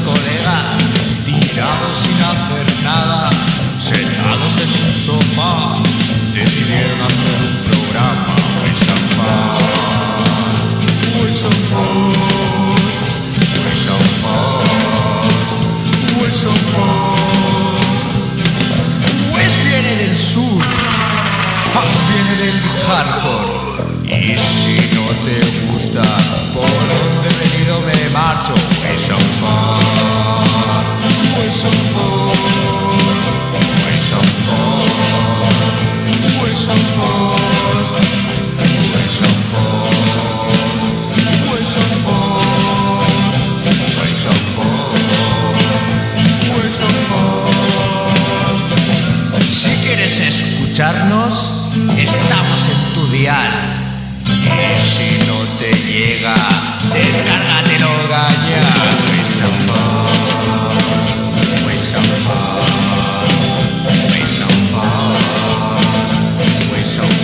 colegas, tirados sin hacer nada, sentados en un sofá, decidieron hacer un programa. Wes viene del sur, Fax viene del hardcore. Y si no te gusta por donde he venido me marcho. Wes on Fast, Wes on Fast, Wes on Fast, Wes on Fast, Wes on Fast, Wes on Fast, Wes on Fast. Si quieres escucharnos, estamos en tu dial. Y si no te llega, descárgatelo, gaña. Wes on Fast, Wes on Fast, Wes on Fast, Wes on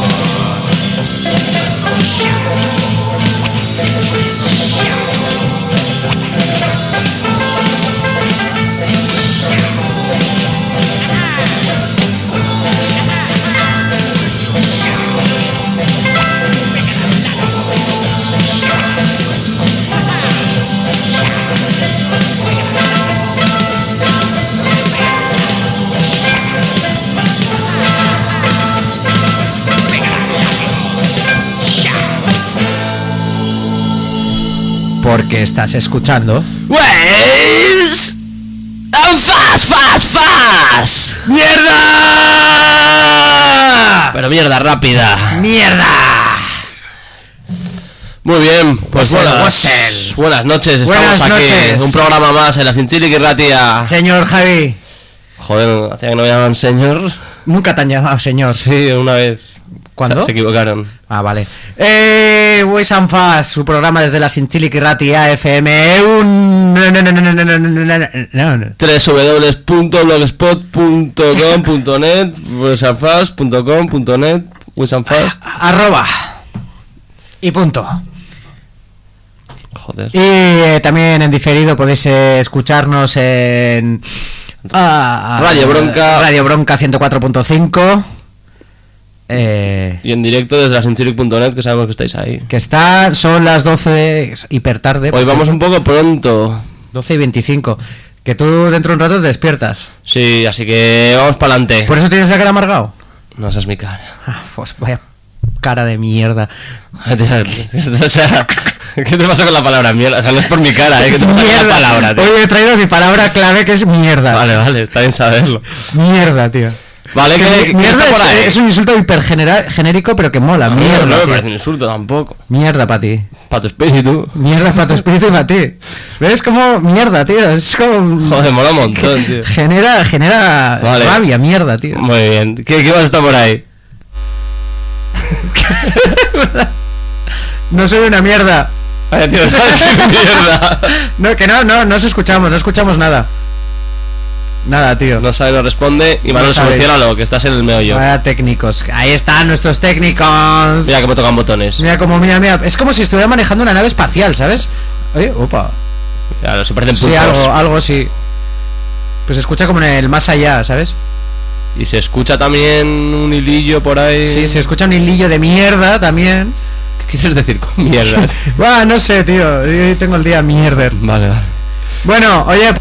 Porque estás escuchando Wes and Fast. ¡Mierda! Pero mierda rápida. ¡Mierda! Muy bien, pues buenas noches. Estamos aquí noches. un programa más en la Sinchiliqui Ratia. Señor Javi. Joder, hacía que no me llamaban señor. Nunca te han llamado señor. Sí, una vez. ¿Cuándo? Se equivocaron. Ah, vale. Wes and Fast, su programa desde la Sinchiliqui Ratia FM. www.blogspot.com.net wesandfast.com.net wesandfast @ punto. Joder. Y también en diferido podéis escucharnos en Radio Bronca 104.5. Y en directo desde la Sinchilic.net, que sabemos que estáis ahí. Que son las 12, hiper tarde. Hoy vamos un poco pronto. 12:25. Que tú dentro de un rato te despiertas. Sí, así que vamos para adelante. ¿Por eso tienes la cara amargado? No, esa es mi cara. Pues vaya cara de mierda. O sea, ¿qué te pasa con la palabra mierda? O sea, no es por mi cara, ¿eh? ¿Qué te pasa con la palabra, tío? Hoy he traído mi palabra clave, que es mierda. Vale, está bien saberlo. Mierda, tío. Vale, que mierda está por ahí. es un insulto hiper genérico, pero que mola. Mierda, no me tío. parece un insulto tampoco. Mierda para ti. Para tu espíritu. Mierda para tu espíritu y para ti. ¿Ves cómo mierda, tío? Es como... Joder, mola un montón, tío. Genera Vale. rabia, mierda, tío. Muy bien. ¿Qué más está por ahí? No soy una mierda. Vaya, tío, ¿sabes qué mierda? No, que no escuchamos nada. Nada, tío. No sabe, no responde. Y Manuel, No sabes. solucionalo, que estás en el meollo. Vaya técnicos. Ahí están nuestros técnicos. Mira cómo tocan botones. Mira. Es como si estuviera manejando una nave espacial, ¿sabes? Oye, opa. Claro, se parecen Sí, pulpos. algo sí. Pues se escucha como en el más allá, ¿sabes? Y se escucha también un hilillo por ahí. Sí, se escucha un hilillo de mierda también. ¿Qué quieres decir con mierda? Buah, no sé, tío. Hoy tengo el día mierder. Vale. Bueno, oye.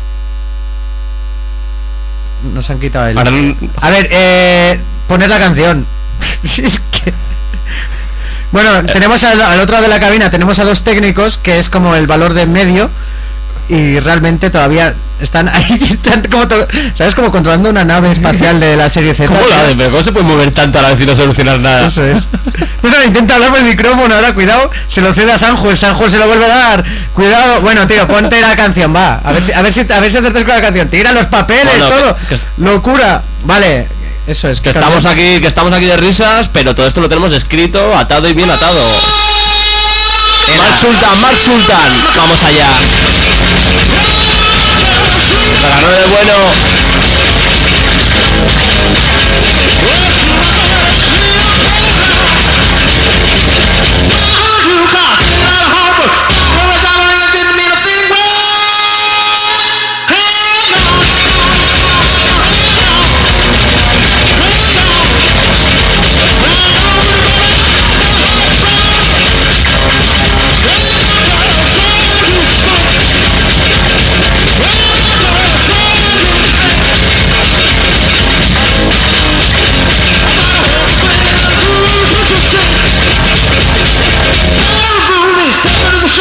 Nos han quitado el... Ahora, A ver, poner la canción. Es que... Bueno, tenemos al otro lado de la cabina, tenemos a dos técnicos, que es como el valor de medio. Y realmente todavía están ahí, ¿sabes? Como controlando una nave espacial de la serie Z. ¿cómo la de? ¿Pero cómo se puede mover tanto a la vez y no solucionar nada? Eso es. No, intenta hablar por el micrófono, ahora cuidado, se lo cede a Sanjo, el Sanjo se lo vuelve a dar. Cuidado, bueno, tío, ponte la canción, va. A ver si acertas con la canción. Tira los papeles, Bueno, todo. Locura. Vale, eso es. Que estamos aquí de risas, pero todo esto lo tenemos escrito, atado y bien atado. Mark Sultan, vamos allá. Agarró de bueno.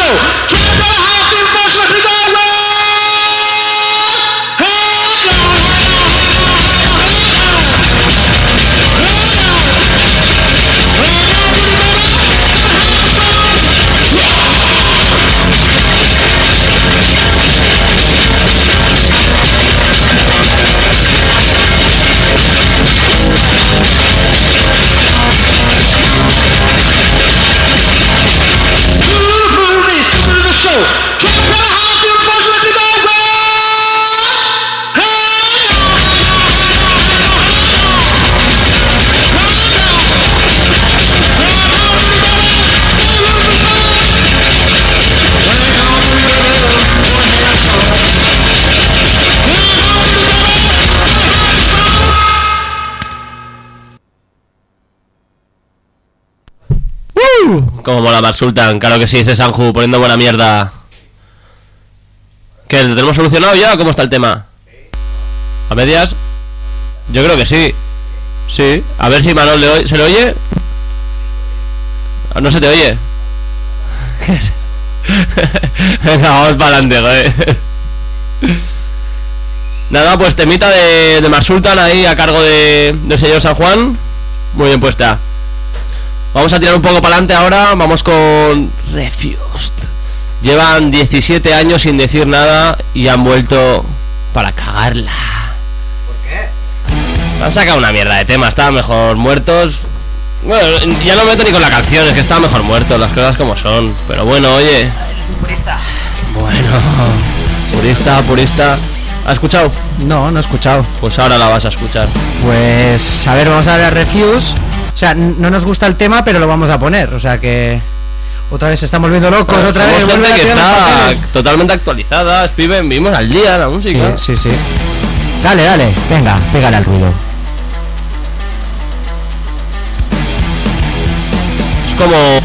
Como mola Mark Sultan, claro que sí, ese Sanju poniendo buena mierda. ¿Qué? ¿Lo tenemos solucionado ya o cómo está el tema? ¿A medias? Yo creo que sí. Sí, a ver si Manol ¿se le oye? No se te oye. Venga, vamos para adelante, joder. Nada, pues temita de Mark Sultan ahí a cargo del señor San Juan. Muy bien puesta. Vamos a tirar un poco para adelante ahora. Vamos con Refused. Llevan 17 años sin decir nada y han vuelto para cagarla. ¿Por qué? Han sacado una mierda de tema. Estaban mejor muertos. Bueno, ya no me meto ni con la canción. Es que estaban mejor muertos, las cosas como son. Pero bueno, oye. Eres un purista. Bueno, purista. ¿Has escuchado? No he escuchado. Pues ahora la vas a escuchar. Pues a ver, vamos a ver a Refuse. O sea, no nos gusta el tema, pero lo vamos a poner. O sea que otra vez estamos volviendo locos, Bueno, otra vez. somos vuelve gente a que tirar los está papeles. totalmente actualizada. Vivimos al día la música. Sí. Dale, venga, pégale al ruido. Es como...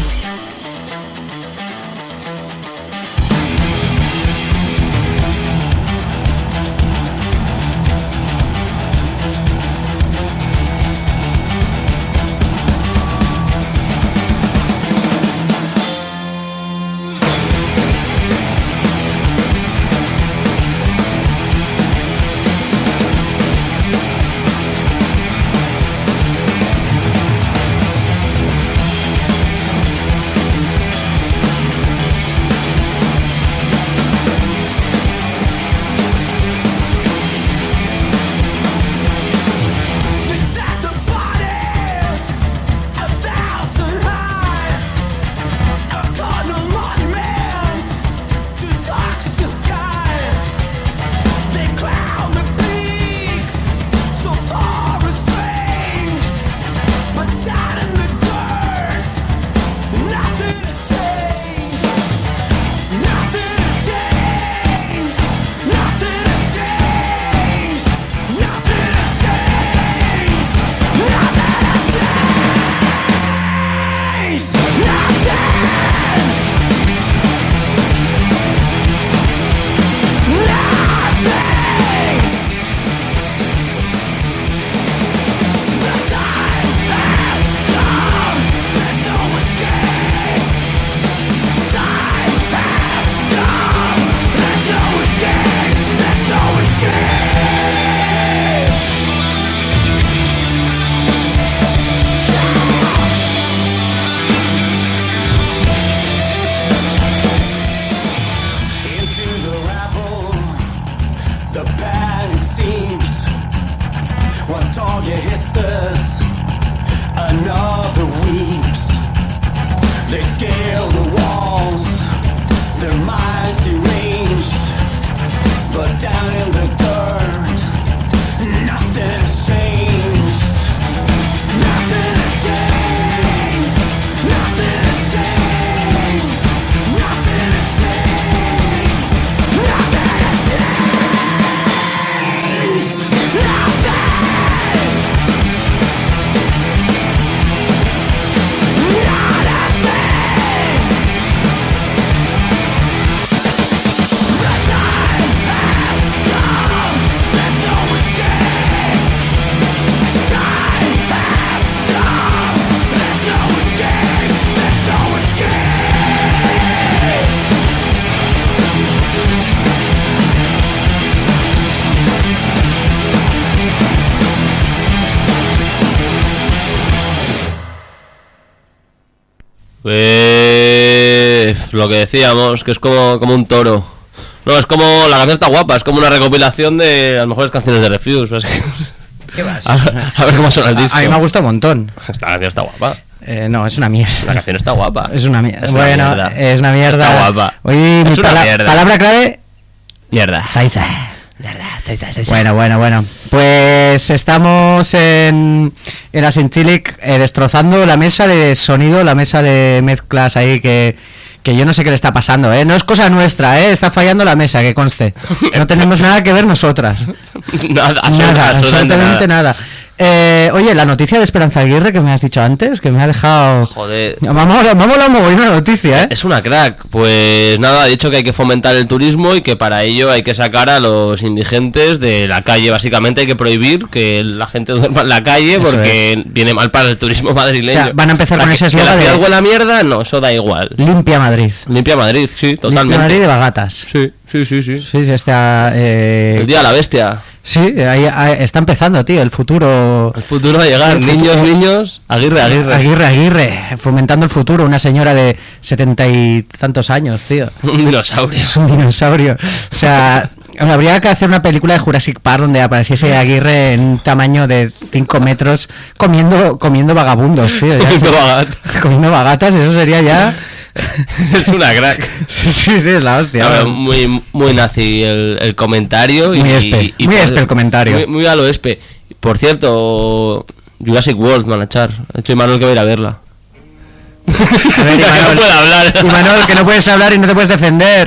lo que decíamos, que es como un toro. No, es como, la canción está guapa, es como una recopilación de las mejores canciones de Refuse. Así. ¿Qué vas? A ver cómo suena el disco. A mí me ha gustado un montón. Esta canción está guapa. No, es una mierda. La canción está guapa. Es una mierda. Es una Bueno, mierda. es una mierda. Está guapa. Hoy Es mi una mierda. palabra clave. Mierda. Saiza. Bueno. Pues estamos en la Sinchilic destrozando la mesa de sonido, la mesa de mezclas ahí que yo no sé qué le está pasando, ¿eh? No es cosa nuestra, ¿eh? Está fallando la mesa, que conste. No tenemos nada que ver nosotras. Nada, absolutamente nada. Oye, la noticia de Esperanza Aguirre que me has dicho antes, que me ha dejado... Joder. Vamos a mover una noticia, ¿eh? Es una crack. Pues nada, ha dicho que hay que fomentar el turismo y que para ello hay que sacar a los indigentes de la calle. Básicamente hay que prohibir que la gente duerma en la calle porque viene mal para el turismo madrileño. O sea, van a empezar con ese eslogan de... ¿Que la ciudad de... huele a mierda? No, eso da igual. Limpia Madrid. Limpia Madrid, sí, totalmente. Limpia Madrid de Bagatas. Sí. Sí, está... El día de la bestia. Sí, ahí está empezando, tío, el futuro... El futuro va a llegar. Niños, Aguirre, fomentando el futuro. Una señora de 70 y tantos años, tío. Un dinosaurio. Es un dinosaurio. O sea, habría que hacer una película de Jurassic Park donde apareciese Aguirre en un tamaño de 5 metros comiendo vagabundos, tío. Comiendo bagatas, eso sería ya... Es una crack. Sí, es la hostia. Claro, muy nazi el comentario. Muy espe el comentario. Muy a lo espe. Por cierto, Jurassic World van a echar. Ha hecho Imanol que va a ir a verla. A ver, Imanol, no puedo hablar. Imanol, que no puedes hablar y no te puedes defender.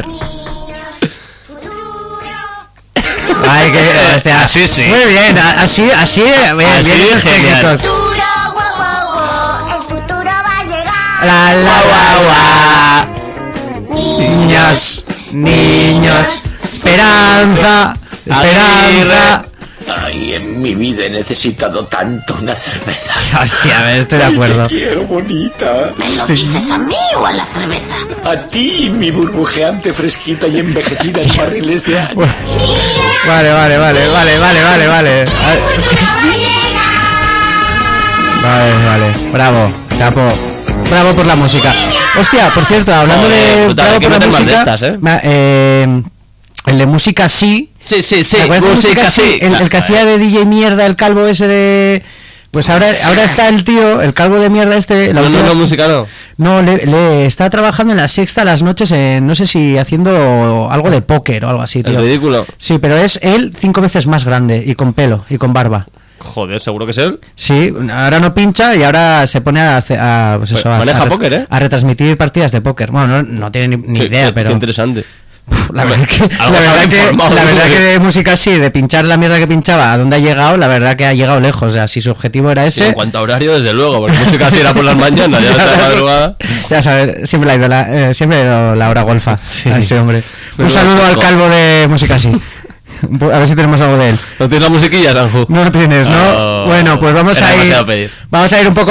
Ay, que hostia. Así sí. Muy bien, así bien esos técnicos. La niños, esperanza. Ay, en mi vida he necesitado tanto una cerveza. Hostia, estoy de acuerdo. Te quiero, bonita. ¿Me lo dices a mí o a la cerveza? A ti, mi burbujeante, fresquita y envejecida en barriles de años. Vale. Vale. Bravo, chapo. Bravo por la música. Hostia, por cierto, hablando de bravo por la música, el de música sí. Sí, Música sí. El que hacía de DJ mierda, el calvo ese de... Pues ahora está el tío, el calvo de mierda este... No, música no. No, le está trabajando en La Sexta a las noches, no sé si haciendo algo de póker o algo así, tío. Es ridículo. Sí, pero es él 5 veces más grande y con pelo y con barba. Joder, ¿seguro que es él? Sí, ahora no pincha y ahora se pone maneja póker, ¿eh? A retransmitir partidas de póker. Bueno, no tiene ni idea, pero... Qué interesante. La verdad que de música así, de pinchar la mierda que pinchaba, a dónde ha llegado, la verdad que ha llegado lejos. O sea, si su objetivo era ese... Sí, en cuanto a horario, desde luego, porque música así era por las mañanas, ya está madrugada. Ya sabes, siempre ha ido la hora golfa a ese hombre. Un saludo al calvo de música así. A ver si tenemos algo de él. ¿No tienes la musiquilla, Sanju? No tienes, ¿no? Bueno, pues vamos a ir un poco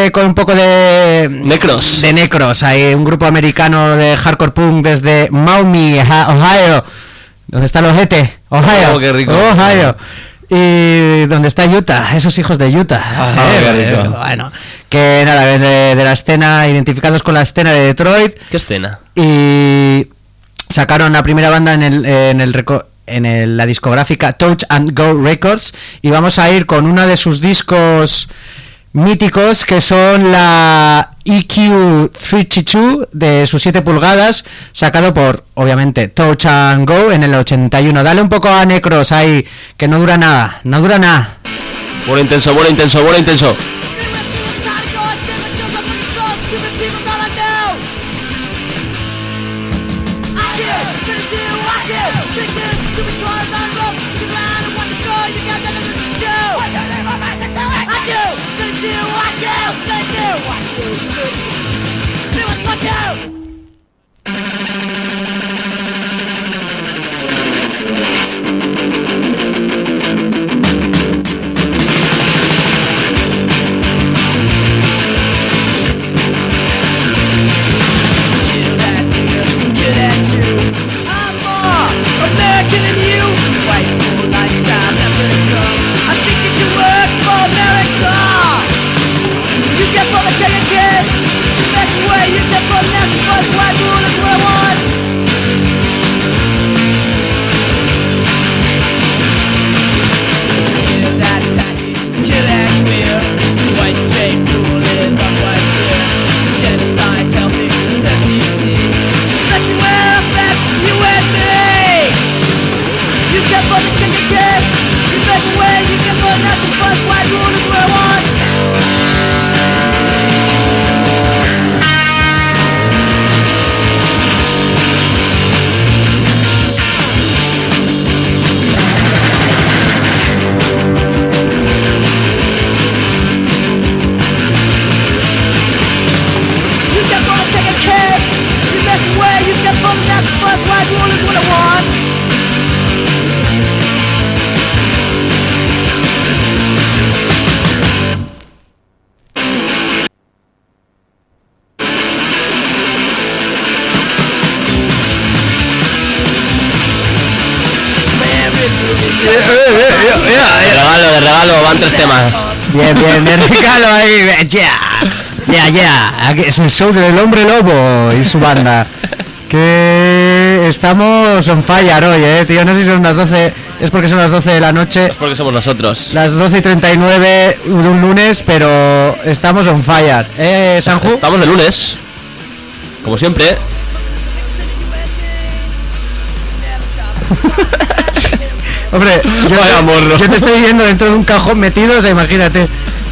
de Necros. De Necros. Hay un grupo americano de hardcore punk desde Maumee, Ohio, donde está el ojete, Ohio. Oh, qué rico. Ohio. Y donde está Utah, esos hijos de Utah. Qué rico. Bueno, que nada, de la escena, identificados con la escena de Detroit. ¿Qué escena? Y sacaron la primera banda en la discográfica Touch and Go Records, y vamos a ir con uno de sus discos míticos, que son la EQ 32 de sus 7 pulgadas, sacado por, obviamente, Touch and Go en el 81. Dale un poco a Necros ahí, que no dura nada. Bueno intenso. You get from a chicken kid, that's the way you get from National De regalo, van 3 temas. Bien, de regalo ahí. Ya. Es el show del Hombre Lobo y su banda. Que estamos on fire hoy, tío. No sé si son las 12. Es porque son las 12 de la noche. Es porque somos nosotros. Las 12:39 de un lunes, pero estamos on fire. Sanju. Estamos de lunes. Como siempre. Hombre, yo te estoy viendo dentro de un cajón metido, o sea, imagínate.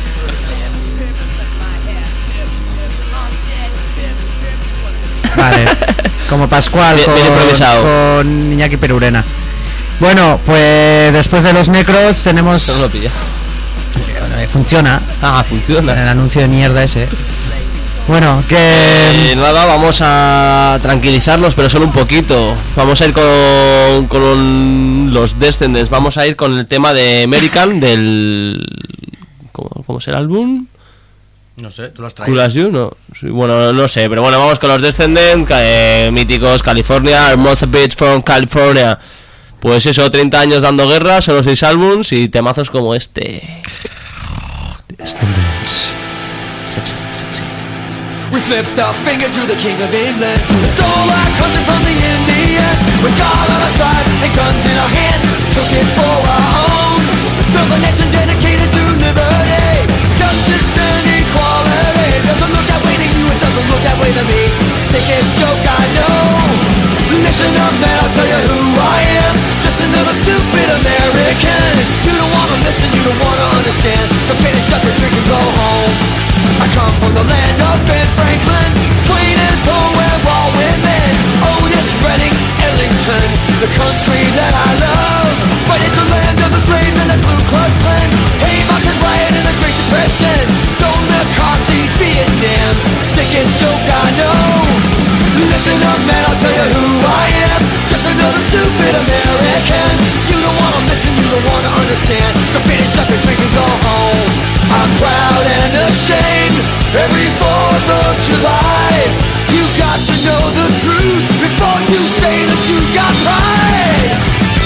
Vale, como Pascual bien improvisado. con Iñaki Perurena. Bueno, pues después de los necros tenemos... No lo pilla. Funciona. Funciona. El anuncio de mierda ese. Bueno, que... nada, vamos a tranquilizarnos, pero solo un poquito. Vamos a ir con los Descendants. Vamos a ir con el tema de American del... ¿Cómo es el álbum? No sé, tú los traes. Cool As You, no. Sí, bueno, no sé, pero bueno, vamos con los Descendants, míticos, California, Hermosa Beach from California. Pues eso, 30 años dando guerra, solo 6 álbums y temazos como este. Descendants. Sexy. We flipped our finger to the king of England, stole our country from the Indians. With God on our side and guns in our hand, took it for our own. Built a nation dedicated to liberty, justice and equality. Doesn't look that way to you, it doesn't look that way to me. Sickest joke I know. Listen up man, I'll tell you who I am. Just another stupid American. You don't wanna listen, you don't wanna understand. So finish up your drink and go home. I come from the land of Ben Franklin, Twain and Poe, where all women, Otis Redding, Ellington, the country that I love. But it's a land of the slaves and the Ku Klux Klan, Haymarket riot and the Great Depression, Joe McCarthy, Vietnam, sickest joke I know. Listen up man, I'll tell you who I am. Just another stupid American. You don't wanna listen, you don't wanna understand. So finish up your drink and go home. I'm proud and ashamed. Every 4th of July, you got to know the truth before you say that you got pride.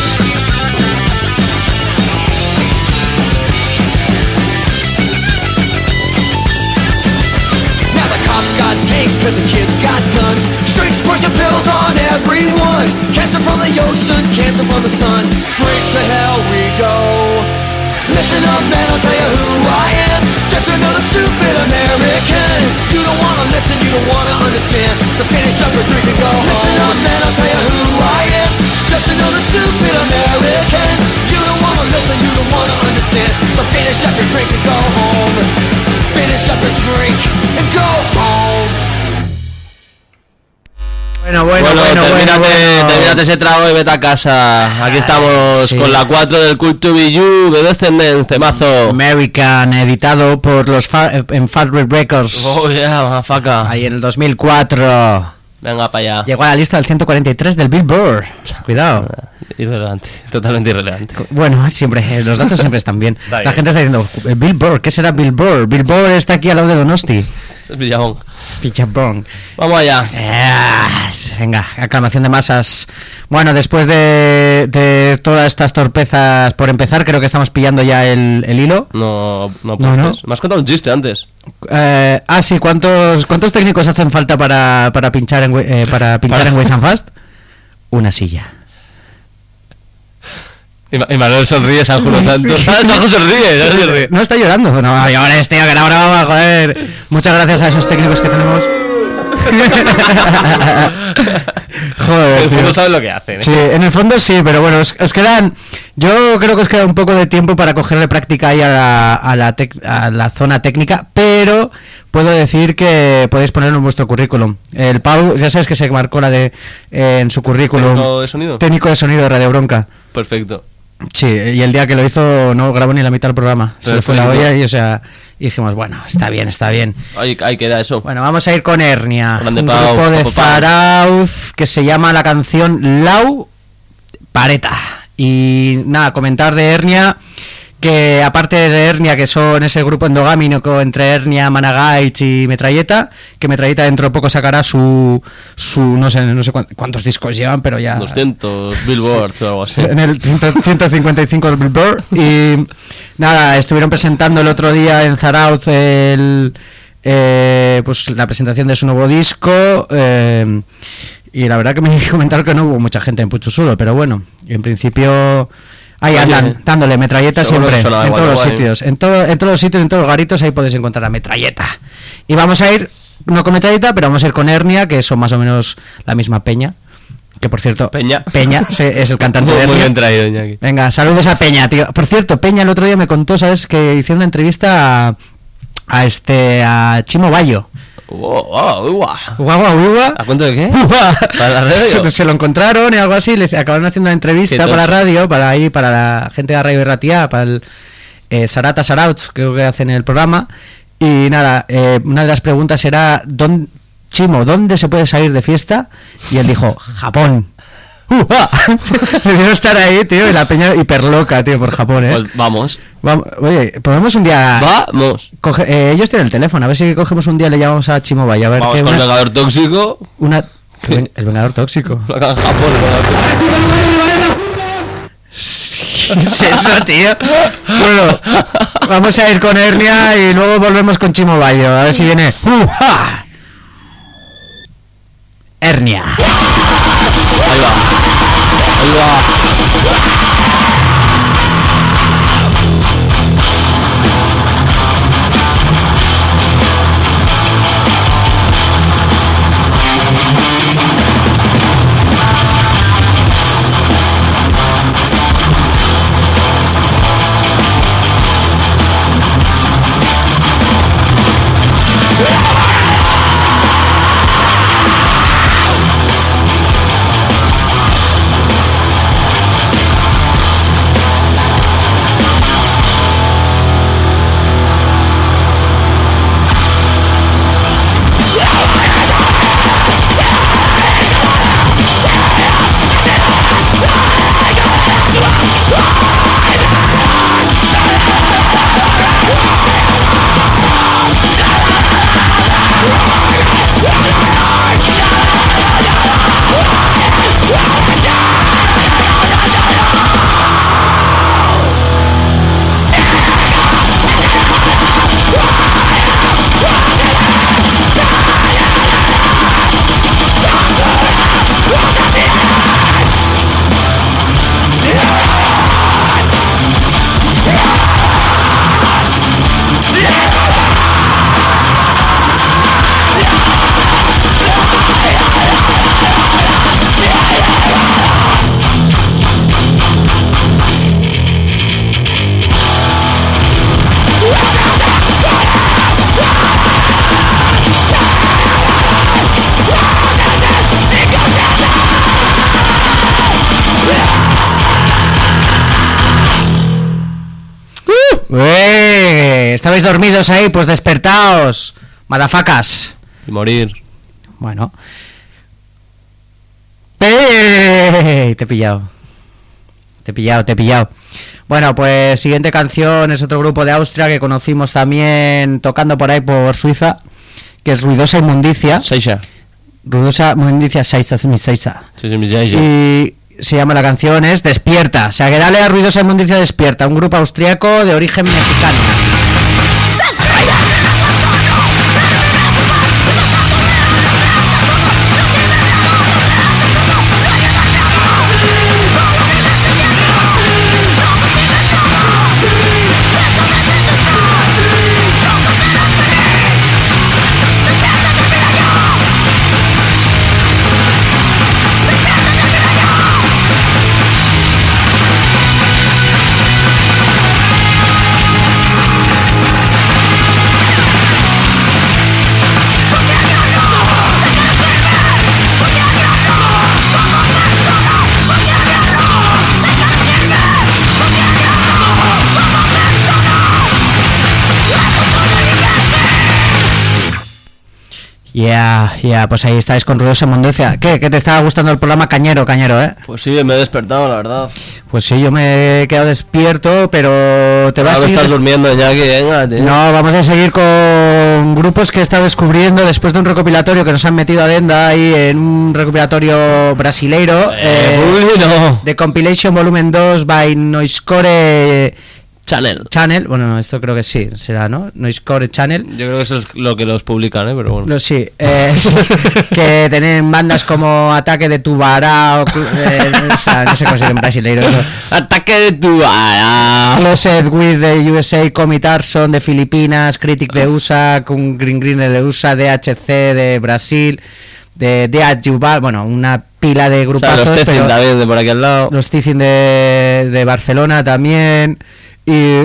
Now the cops got tanks cause the kids got guns. Shrinks, poison pills on everyone. Cancer from the ocean, cancer from the sun. Straight to hell we go. Listen up man, I'll tell you who I am. Just another stupid American. You don't wanna listen, you don't wanna understand. So finish up your drink and go home. Listen up man, I'll tell you who I am. Just another stupid American. You don't wanna listen, you don't wanna understand. So finish up your drink and go home. Finish up your drink and go home. Bueno, termínate ese trago y vete a casa. Aquí estamos con la 4 del Cult to Be You de Descendants, temazo. American, editado por los en Fat Red Records. Oh yeah, mafaca. Ahí en el 2004. Venga para allá. Llegó a la lista del 143 del Billboard. Cuidado. Irrelevante, totalmente irrelevante. Bueno, siempre, los datos siempre están bien. Está bien. La gente está diciendo, Billboard, ¿qué será Billboard? Billboard está aquí al lado de Donosti. Es Villabón. Pichabón. Vamos allá. Venga, aclamación de masas. Bueno, después de todas estas torpezas, por empezar, creo que estamos pillando ya el hilo. No. No. Me has contado un chiste antes. Sí, ¿cuántos técnicos hacen falta para pinchar en Ways and Fast? Una silla. Y Manuel sonríe, Sanju no tanto. Sanju sonríe. No está llorando. No, y ahora que era brava, joder. Muchas gracias a esos técnicos que tenemos. Joder, en el fondo tío. saben lo que hacen, ¿eh? Sí, en el fondo sí, pero bueno, os quedan... Yo creo que os queda un poco de tiempo para cogerle práctica ahí a la zona técnica, pero puedo decir que podéis ponerlo en vuestro currículum. El Pau, ya sabes que se marcó la de en su currículum. ¿Técnico de sonido? Técnico de sonido de Radio Bronca. Perfecto. Sí, y el día que lo hizo no grabó ni la mitad del programa. Se le fue la olla y, o sea, y dijimos, bueno, está bien. Ahí queda eso. Bueno, vamos a ir con Hernia, Grande un Pau, grupo de Pau. Zarauz que se llama la canción Lau Pareta. Y nada, comentar de Hernia que aparte de Hernia, que son ese grupo endogámico entre Hernia, Managaich y Metralleta, que Metralleta dentro de poco sacará su no sé cuántos discos llevan, pero ya 200 Billboard o algo así. en el 155 del Billboard. Y nada, estuvieron presentando el otro día en Zarauz pues la presentación de su nuevo disco, y la verdad que me comentaron que no hubo mucha gente en Puchusulo, pero bueno, en principio ahí andan dándole Metralleta siempre, en todos los sitios, en todos los sitios, en todos los garitos, ahí puedes encontrar a Metralleta. Y vamos a ir, no con Metralleta, pero vamos a ir con Hernia, que son más o menos la misma peña. Que por cierto, Peña es el cantante de Hernia. Muy bien traído, Iñaki. Venga, saludos a Peña, tío. Por cierto, Peña el otro día me contó, ¿sabes? Que hicieron una entrevista a Chimo Bayo. Guau. ¿A cuento de qué? ¿Para la radio? Se lo encontraron y algo así, le acabaron haciendo una entrevista para la radio, para la gente de Radio Berratia, para el Sarata Saraut, creo que hacen el programa. Y nada, una de las preguntas era: Chimo, ¿dónde se puede salir de fiesta? Y él dijo: Japón. Debió estar ahí, tío, y la peña hiperloca, tío, por Japón, Pues vamos. Oye, podemos un día... Vamos. Ellos tienen el teléfono, a ver si cogemos un día y le llamamos a Chimo Bayo, a ver. Vamos con el Vengador Tóxico. El Vengador Tóxico. Acá en Japón, ¿Qué es eso, tío? Bueno, vamos a ir con Hernia y luego volvemos con Chimo Bayo, a ver si viene... Hernia. Ahí va. ¿Estabais dormidos ahí? Pues despertaos, madafacas. Y morir. Bueno. Te he pillado. Te he pillado. Bueno, pues siguiente canción es otro grupo de Austria que conocimos también tocando por ahí por Suiza, que es Ruidosa Inmundicia. Seixa. Ruidosa Inmundicia, Seixa. Sí, mi Seixa. Y se llama la canción, es Despierta. O sea, que dale a Ruidosa Inmundicia Despierta, un grupo austriaco de origen mexicano. Pues ahí estáis con Ruidosa Mondocia. ¿Qué te estaba gustando el programa Cañero, eh? Pues sí, me he despertado, la verdad. Pues sí, yo me he quedado despierto, pero te vas a seguir... estás durmiendo, Iñaki, venga, tío. No, vamos a seguir con grupos que he estado descubriendo después de un recopilatorio que nos han metido a Denda ahí en un recopilatorio brasileiro. No. De Compilation Volumen 2 by Noisecore Channel, bueno, no, esto creo que sí, será, ¿no? Noisecore Channel. Yo creo que eso es lo que los publican, pero bueno. Sí, que tienen bandas como Ataque de Tubará, no sé cómo se dice en brasileiro. Eso. Ataque de Tubará. Closet with the USA, Commit Arson de Filipinas, Critic de USA, con Green de USA, DHC de Brasil, de Adjuval, bueno, una pila de grupazos. Los Tezin también de por aquí al lado. Los Tezin de Barcelona también. Y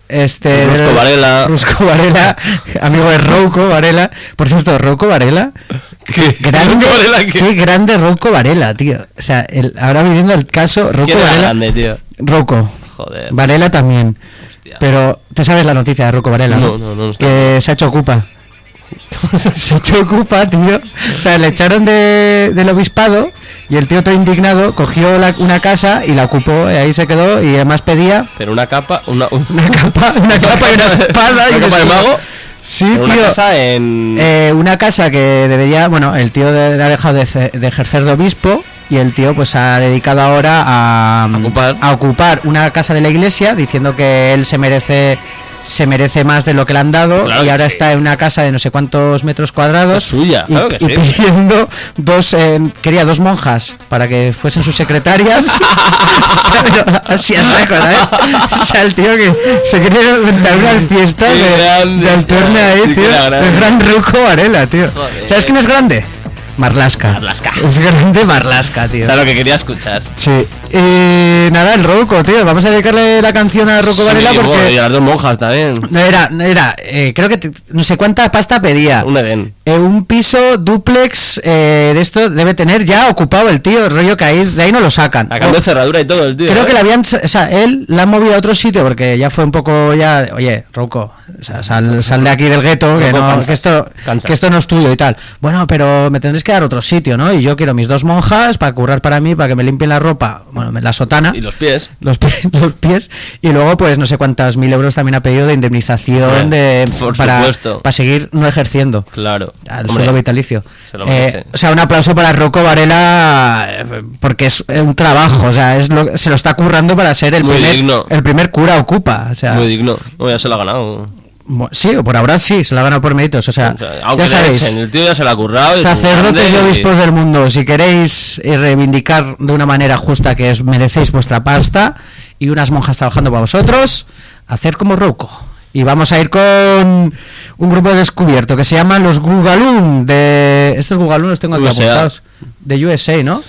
Rusco Varela, amigo de Rouco Varela. Por cierto, Rouco Varela, qué grande Rouco Varela, tío. O sea, ahora viviendo el caso Rouco Varela. Grande, tío? Rouco. Joder. Varela también. Hostia. Pero te sabes la noticia de Rouco Varela, ¿no? No que se ha hecho ocupa. Se ha hecho ocupa, tío. O sea, le echaron del obispado. Y el tío todo indignado cogió una casa y la ocupó, y ahí se quedó y además pedía... Pero una capa, una capa y una espada y una capa de mago. Sí, tío. Una casa en... una casa que debería... Bueno, el tío ha dejado de ejercer de obispo y el tío pues ha dedicado ahora a ocupar una casa de la iglesia diciendo que él se merece más de lo que le han dado, claro, y ahora está en una casa de no sé cuántos metros cuadrados. Es suya, claro que sí. Y pidiendo quería 2 monjas para que fuesen sus secretarias. Así es récord, ¿eh? O sea, el tío que se quería inventar una fiesta de alterne ahí, tío. El gran Rouco Varela, tío. Joder. ¿Sabes quién es grande? Marlaska. Es grande Marlaska, tío. O sea, lo que quería escuchar. Sí. Nada, el Rouco, tío. Vamos a dedicarle la canción a Rouco Varela porque... Y a las 2 monjas también. No era creo que no sé cuánta pasta pedía. Un Edén. Un piso duplex de esto debe tener ya ocupado el tío, rollo que ahí, de ahí no lo sacan. A cambio de cerradura y todo el tío. Creo que le habían, o sea, él la han movido a otro sitio porque ya fue un poco ya, oye, Rouco, o sea, sal de aquí del gueto, que esto no es tuyo y tal. Bueno, pero me tendréis que dar otro sitio, ¿no? Y yo quiero mis 2 monjas para currar para mí, para que me limpien la ropa, bueno, la sotana. Y los pies. Los pies. Y luego, pues, no sé cuántas 1000 euros también ha pedido de indemnización para seguir no ejerciendo. Claro. El sueldo vitalicio. O sea, un aplauso para Rouco Varela porque es un trabajo, o sea, se lo está currando para ser el primer cura ocupa, o sea, muy digno. Ya se lo ha ganado. Sí, por ahora sí, se lo ha ganado por méritos, o sea ya sabéis, el tío ya se lo ha currado. Sacerdotes y obispos del mundo, si queréis reivindicar de una manera justa que merecéis vuestra pasta y unas monjas trabajando para vosotros, hacer como Rouco. Y vamos a ir con un grupo descubierto que se llama los Gugaloon estos Gugaloon los tengo aquí apuntados, de USA, ¿no?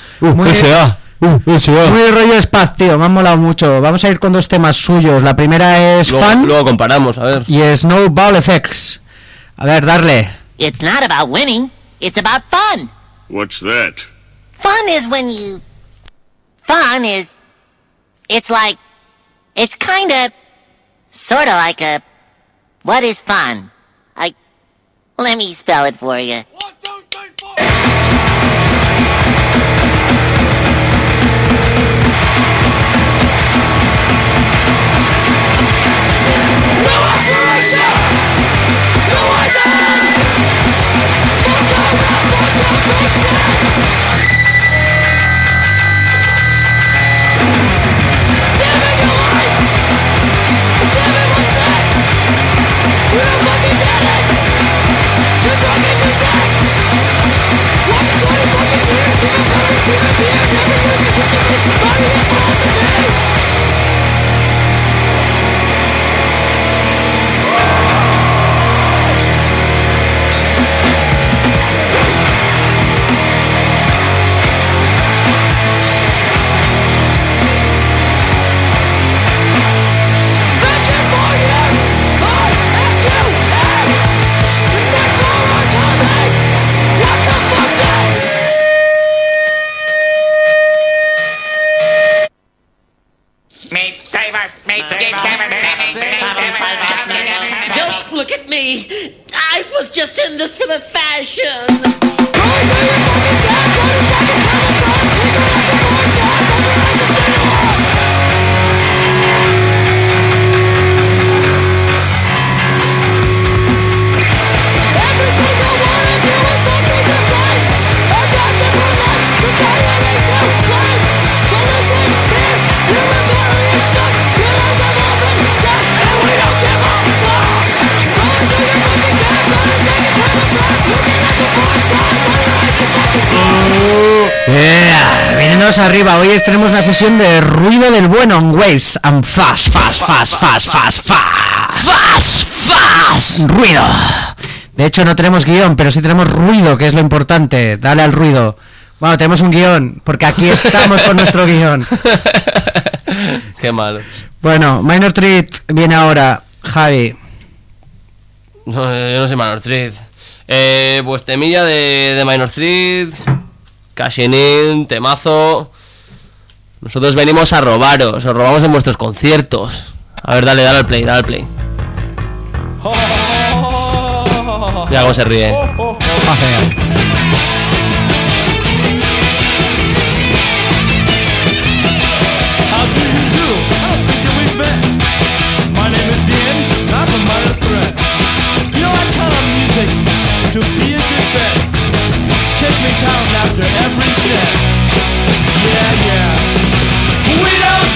Muy rollo espacio, me han molado mucho. Vamos a ir con 2 temas suyos. La primera es Fun. Luego comparamos, a ver. Y Snowball Effects. A ver, darle. It's not about winning, it's about fun. What's that? Fun is when you... Fun is... It's like... It's kinda... Sorta like a... What is fun? Let me spell it for you. 1, 2, 3, 4. Don't look at me. I was just in this for the fashion. Venimos arriba, hoy tenemos una sesión de ruido del bueno en Waves and Fast. Ruido. De hecho no tenemos guión, pero sí tenemos ruido, que es lo importante. Dale al ruido. Bueno, tenemos un guión, porque aquí estamos con nuestro guión. Qué malo. Bueno, Minor Threat viene ahora. Javi. No, yo no soy Minor Threat. Pues temilla de Minor Threat, Cashing In, temazo. Nosotros venimos a robaros, os robamos en vuestros conciertos. A ver, dale al play. Mira cómo se ríe. To be a good bet, catch me counting after every set. Yeah. We don't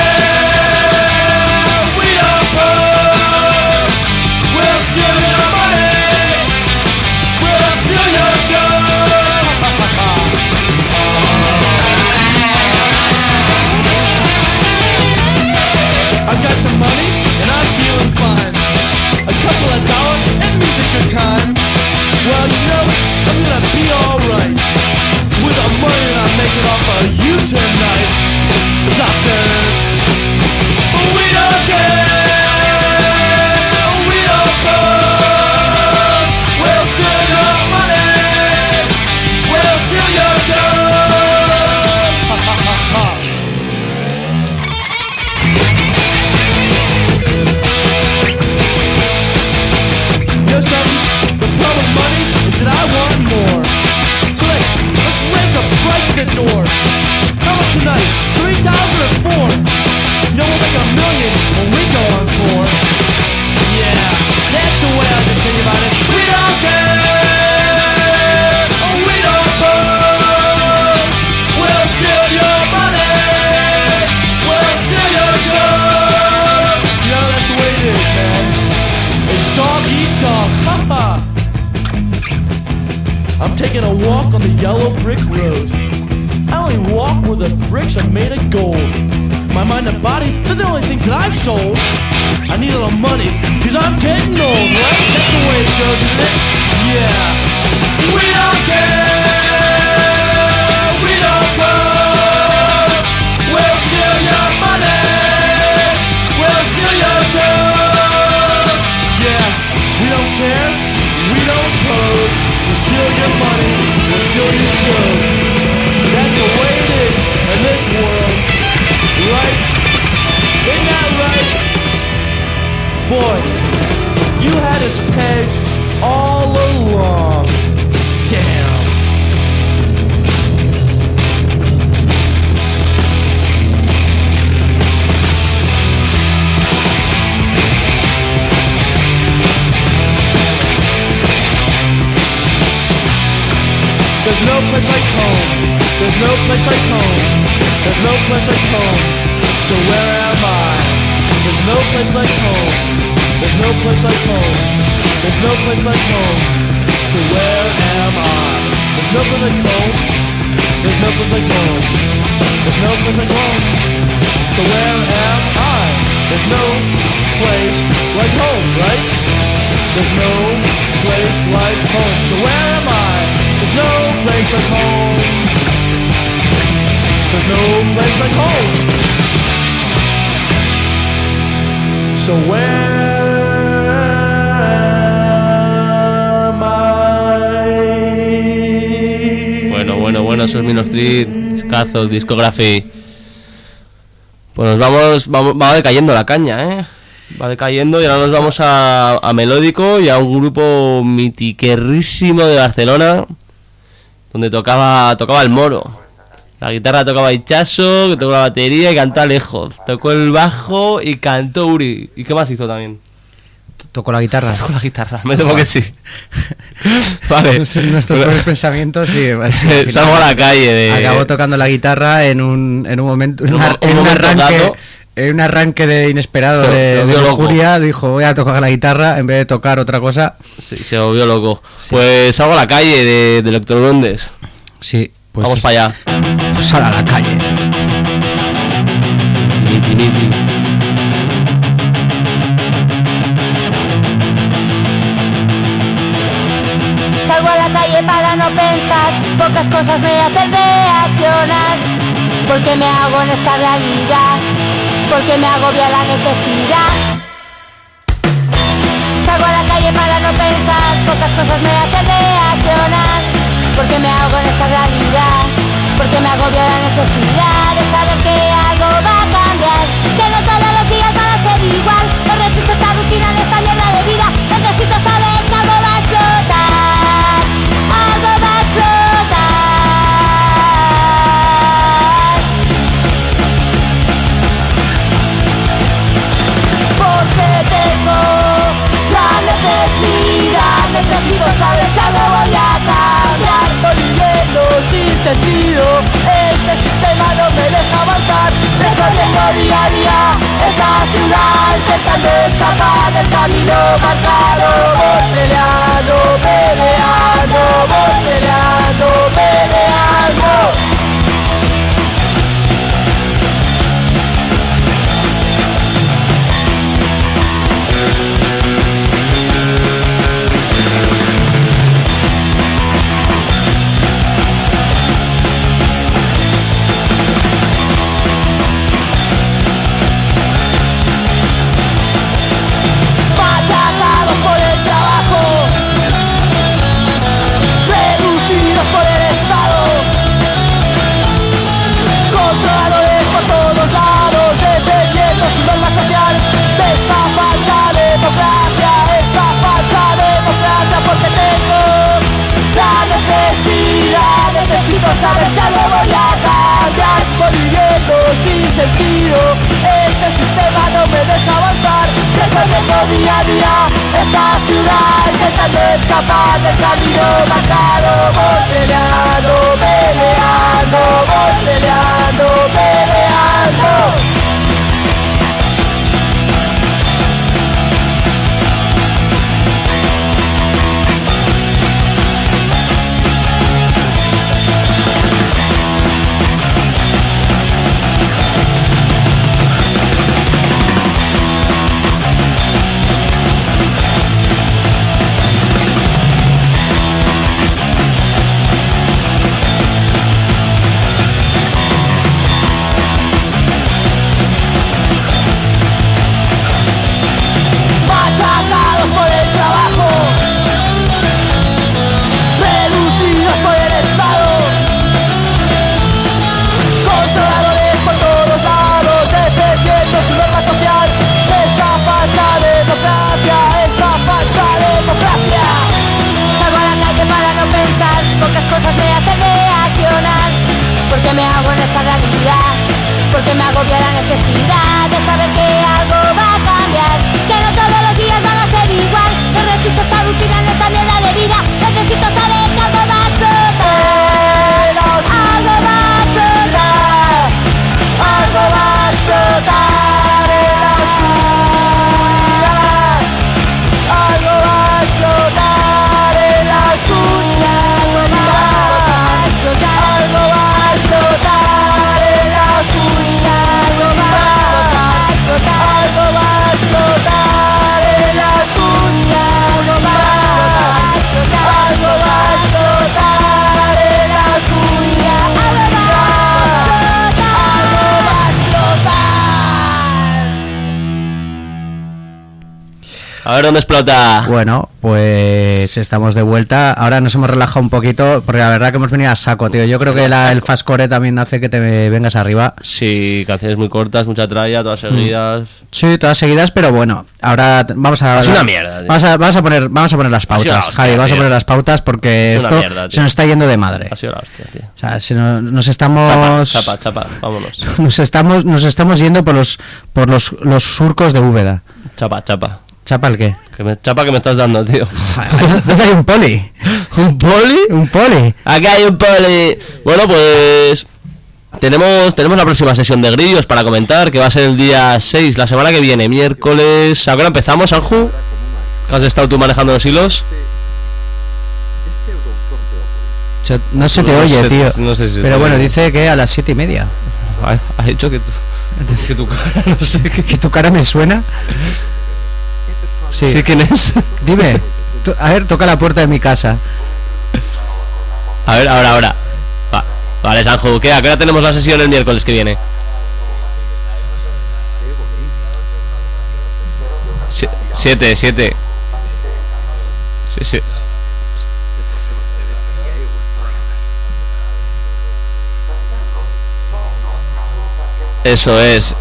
care, we don't pose. We'll steal your money, we'll steal your show. I've got some money and I'm feeling fine. A couple of dollars and me's a good time. Well, you know, I'm gonna be alright with the money that I'm making off of you tonight, suckers. We don't care, we don't pose. We'll steal your money, we'll steal your show. You know something? The problem with money is that I want more. So let's raise the price at the door. How much tonight? 3,000 or 4? You know we'll make $1 million when we go on tour. Yeah, that's the way I can think about it. We don't care, we don't pose. We'll steal your money, we'll steal your show. You know that's the way it is, man. It's dog eat dog, haha. I'm taking a walk on the yellow brick road. I only walk where the bricks are made of gold. My mind and body, they're the only things that I've sold. I need a little money, cause I'm getting old, right? That's the way it goes, isn't it? Yeah. We don't care, we don't pose. We'll steal your money, we'll steal your show. Yeah, we don't care, we don't pose. We'll steal your money, we'll steal your show. That's the way it is in this world, right? Isn't that right? Boy, you had us pegged all along. Damn. There's no place like home. There's no place like home. There's no place like home. So where am I? There's no place like home. There's no place like home. There's no place like home. So where am I? There's no place like home. There's no place like home. There's no place like home. So where am I? There's no place like home, right? There's no place like home. So where am I? There's no place like home. There's no place like home. So where am I? Bueno, eso es Minor Threat, Discography. Pues nos vamos decayendo la caña, Va decayendo y ahora nos vamos a Melódico y a un grupo mitiquerrísimo de Barcelona donde tocaba el Moro. La guitarra tocaba Hichazo, que tocó la batería y cantó Alejo. Tocó el bajo y cantó Uri. ¿Y qué más hizo también? Tocó la guitarra. Tocó la guitarra, me temo que sí. Vale. Nuestros propios pensamientos, sí. Salgo a la calle. Acabó tocando la guitarra en un momento, en un arranque de inesperado de lujuria. Dijo, voy a tocar la guitarra en vez de tocar otra cosa. Sí, se volvió loco. Sí. Pues salgo a la calle de Electroduendes. Sí. Pues vamos para allá. Pues ahora a la calle. Salgo a la calle para no pensar, pocas cosas me hacen reaccionar. Porque me hago en esta realidad, porque me agobia la necesidad. Salgo a la calle para no pensar, pocas cosas me hacen reaccionar. Porque me hago en esta realidad, porque me agobia la necesidad de saber que algo va a cambiar, que no todos los días van a ser igual. No resisto esta rutina en esta mierda de vida. Necesito saber que algo va a explotar, algo va a explotar. Porque tengo la necesidad, necesito saber que algo voy a cambiar. Estoy viviendo sin sentido, este sistema no me deja avanzar. Recorriendo día a día esta ciudad, intentando escapar del camino marcado. Voy peleando, peleando, voy peleando, peleando. Necesito saber que algo voy a cambiar. Voy viviendo sin sentido, este sistema no me deja avanzar. Recorriendo día a día esta ciudad, intentando escapar del camino marcado. Voy peleando, peleando, voy peleando, peleando. Pocas cosas me hacen reaccionar, porque me hago en esta realidad, porque me agobia la necesidad de saber que algo va a cambiar, que no todos los días van a ser igual. No resisto esta rutina en esta mierda de vida. Necesito saber que algo va a explotar, algo va a explotar, algo va a explotar en la oscuridad, algo va a explotar en la oscuridad. Algo va a explotar en la oscuridad. Algo va a explotar en la oscuridad. Algo va a explotar. Algo va a A ver dónde explota. Bueno, pues estamos de vuelta. Ahora nos hemos relajado un poquito, porque la verdad que hemos venido a saco, tío. Yo creo que el fastcore también hace que te vengas arriba. Sí, canciones muy cortas, mucha tralla, todas seguidas. Sí, todas seguidas, pero bueno, ahora vamos a... Es una mierda, tío. Vamos a poner las pautas, la hostia, Javi, vamos a tío. poner las pautas porque Es una esto mierda, tío. se nos está yendo de madre. Ha sido la hostia, tío. O sea, nos estamos... Chapa, vámonos. Nos estamos yendo por los surcos de Úbeda. Chapa. ¿Chapa el qué? Chapa que me estás dando, tío. ¿Dónde hay un poli? ¿Un poli? Un poli. Aquí hay un poli. Bueno, pues... Tenemos la próxima sesión de grillos para comentar, que va a ser el día 6, la semana que viene, miércoles. ¿A qué hora empezamos, Anju? ¿Has estado tú manejando los hilos? No se te oye, tío. No sé si pero bueno, dice que a las 7:30. Ha dicho que tu cara, no sé qué. ¿Que tu cara me suena? Sí. ¿Sí quién es? Dime. A ver, toca la puerta de mi casa. A ver, ahora. Vale, Sanju, ¿a qué hora tenemos la sesión el miércoles que viene? 7. Sí. Eso es.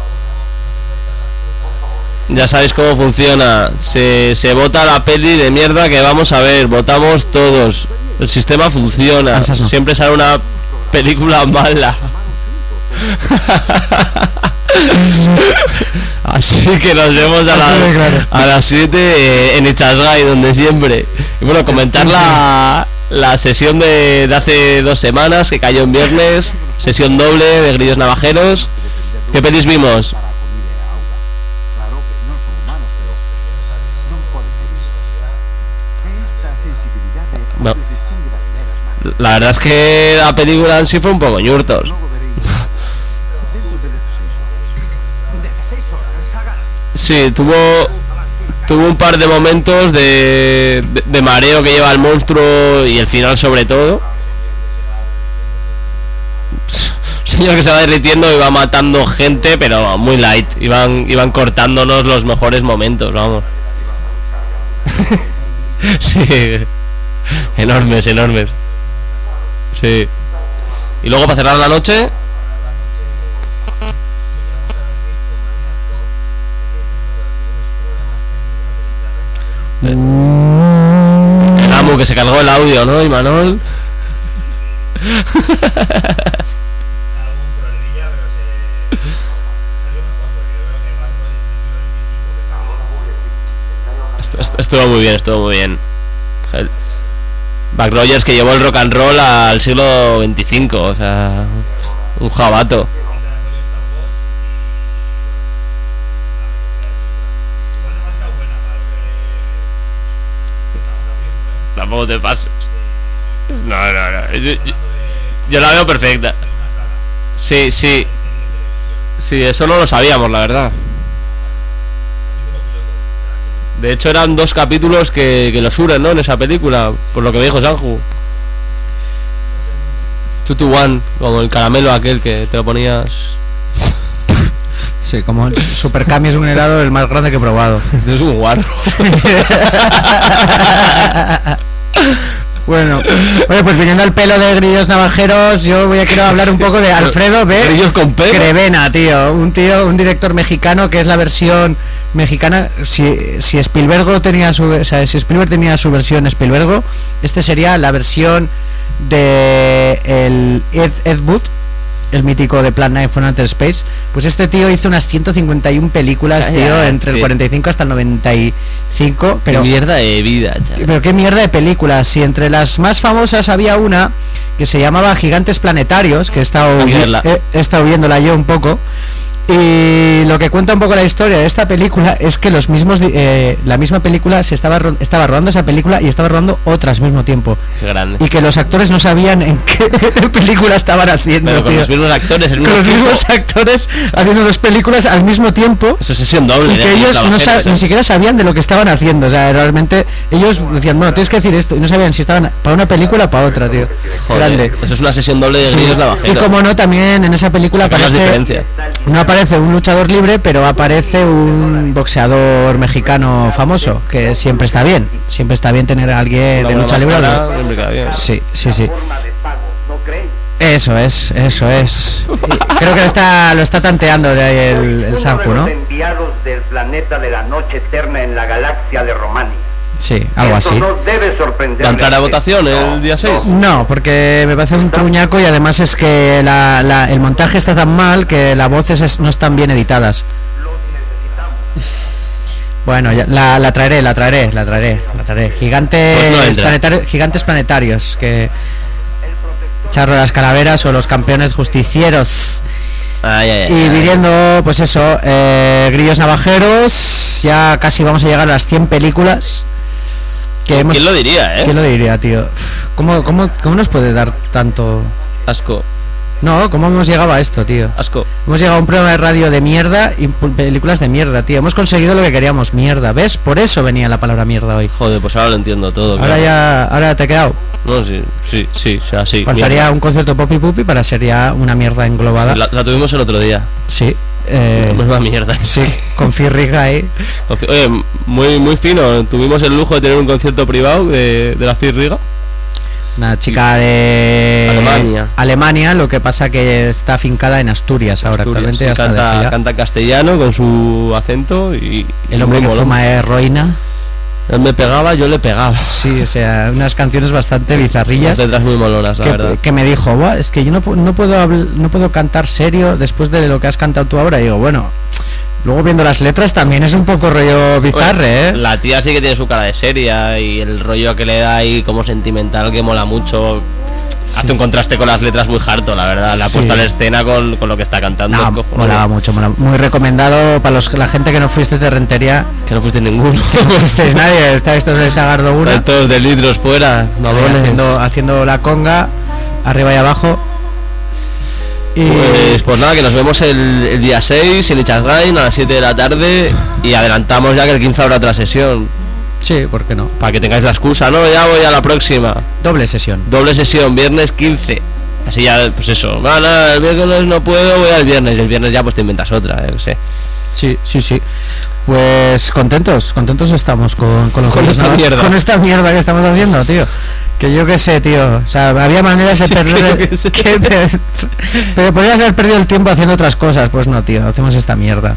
Ya sabéis cómo funciona. Se vota la peli de mierda que vamos a ver. Votamos todos. El sistema funciona. No. Siempre sale una película mala. Así que nos vemos a las 7 en Ichasgai, donde siempre. Y bueno, comentar la sesión de hace 2 semanas, que cayó en viernes. Sesión doble de Grillos Navajeros. ¿Qué pelis vimos? No. La verdad es que la película en sí fue un poco ñurtos. Sí, tuvo un par de momentos de mareo que lleva el monstruo y el final sobre todo. Señor que se va derritiendo y va matando gente, pero muy light. Iban cortándonos los mejores momentos, vamos. Sí. Enormes. Sí. Y luego para cerrar la noche... El Amu que se cargó el audio, ¿no? Y Manol... Estuvo muy bien. Buck Rogers, que llevó el rock and roll al siglo XXV, o sea, un jabato. Tampoco te pases. No. Yo la veo perfecta. Sí, eso no lo sabíamos, la verdad. De hecho eran 2 capítulos que los unen, ¿no? En esa película, por lo que me dijo Sanju. 2 to 1, como el caramelo aquel que te lo ponías. Sí, como el Super Cami es un helado el más grande que he probado. Es un guarro. Bueno, pues viniendo al pelo de Grillos Navajeros, yo quiero hablar un poco de Alfredo B. Grillos con pelo. Crevena, un director mexicano que es la versión mexicana. Si Spielberg tenía su versión Spielberg, este sería la versión de el Ed Wood, el mítico de Plan 9 from Outer Space. Pues este tío hizo unas 151 películas, tío, entre el 45 hasta el 95. Pero qué mierda de vida, chaval. Pero qué mierda de películas. Y entre las más famosas había una que se llamaba Gigantes Planetarios, que he estado viéndola yo un poco. Y lo que cuenta un poco la historia de esta película es que la misma película estaba rodando esa película y estaba rodando otras al mismo tiempo. Qué grande. Y que los actores no sabían en qué película estaban haciendo. Pero con tío. los mismos actores, con los mismos actores haciendo 2 películas al mismo tiempo. Eso es sesión doble. Y que ellos ni siquiera sabían de lo que estaban haciendo. O sea, realmente ellos decían, bueno, tienes que decir esto. Y no sabían si estaban para una película o para otra, tío. Joder, grande. Eso es una sesión doble de Grillos Navajeros. Y como no, también en esa película aparece, no aparece aparece un luchador libre, pero aparece un boxeador mexicano famoso, que siempre está bien tener a alguien de lucha libre. Sí. Eso es. Creo que lo está tanteando de ahí el Sanju, ¿no? Enviados del planeta de la noche eterna en la galaxia de Romania. Sí, algo así. No debe sorprender. ¿Va a entrar a votación el día 6? No, porque me parece un truñaco y además es que el montaje está tan mal que las voces no están bien editadas. Bueno, ya, la traeré. Gigantes planetarios, que Charro de las Calaveras o los campeones justicieros. Y viniendo, pues eso, Grillos Navajeros, ya casi vamos a llegar a las 100 películas. ¿Quién lo diría, ¿Quién lo diría, tío? ¿Cómo nos puede dar tanto asco? No, ¿cómo hemos llegado a esto, tío? Asco. Hemos llegado a un programa de radio de mierda y películas de mierda, tío. Hemos conseguido lo que queríamos, mierda. ¿Ves? Por eso venía la palabra mierda hoy. Joder, pues ahora lo entiendo todo. Ahora te he quedado. No, sí, o sea, sí. Faltaría mierda. Un concierto Poppy Puppy para ser ya una mierda englobada. La tuvimos el otro día. Sí. Una mierda. Sí, con Firriga ahí. Oye, muy fino. Tuvimos el lujo de tener un concierto privado de la Firriga. Una chica de Alemania, lo que pasa que está afincada en Asturias ahora. Actualmente. Canta castellano con su acento y el hombre que fuma heroína. Él me pegaba, yo le pegaba. Sí, o sea, unas canciones bastante bizarrillas. Letras muy molonas, la verdad. Que me dijo, es que yo no puedo cantar serio después de lo que has cantado tú ahora. Y digo, bueno, luego viendo las letras también es un poco rollo bizarre, La tía sí que tiene su cara de seria y el rollo que le da ahí como sentimental que mola mucho. Sí. Hace un contraste con las letras muy harto, la verdad. La ha puesto en escena con lo que está cantando. Molaba mucho. Muy recomendado para la gente que no fuisteis de Rentería. Que no fuisteis ninguno. Que no fuisteis nadie. Estáis todos de Sagardo 1. Están todos de litros fuera. Haciendo la conga, arriba y abajo. Y pues nada, que nos vemos el día 6 en Ichasgain a las 7 de la tarde. Y adelantamos ya que el 15 habrá otra sesión. Sí, ¿por qué no? Para que tengáis la excusa, ¿no? Ya voy a la próxima. Doble sesión, viernes 15. Así ya, pues eso. El viernes no puedo, voy al viernes. Y el viernes ya pues te inventas otra, no sé. Sí. Pues contentos estamos con esta mierda. Con esta mierda que estamos haciendo, tío. Que yo qué sé, tío. O sea, había maneras de perder pero podrías haber perdido el tiempo haciendo otras cosas. Pues no, tío, hacemos esta mierda.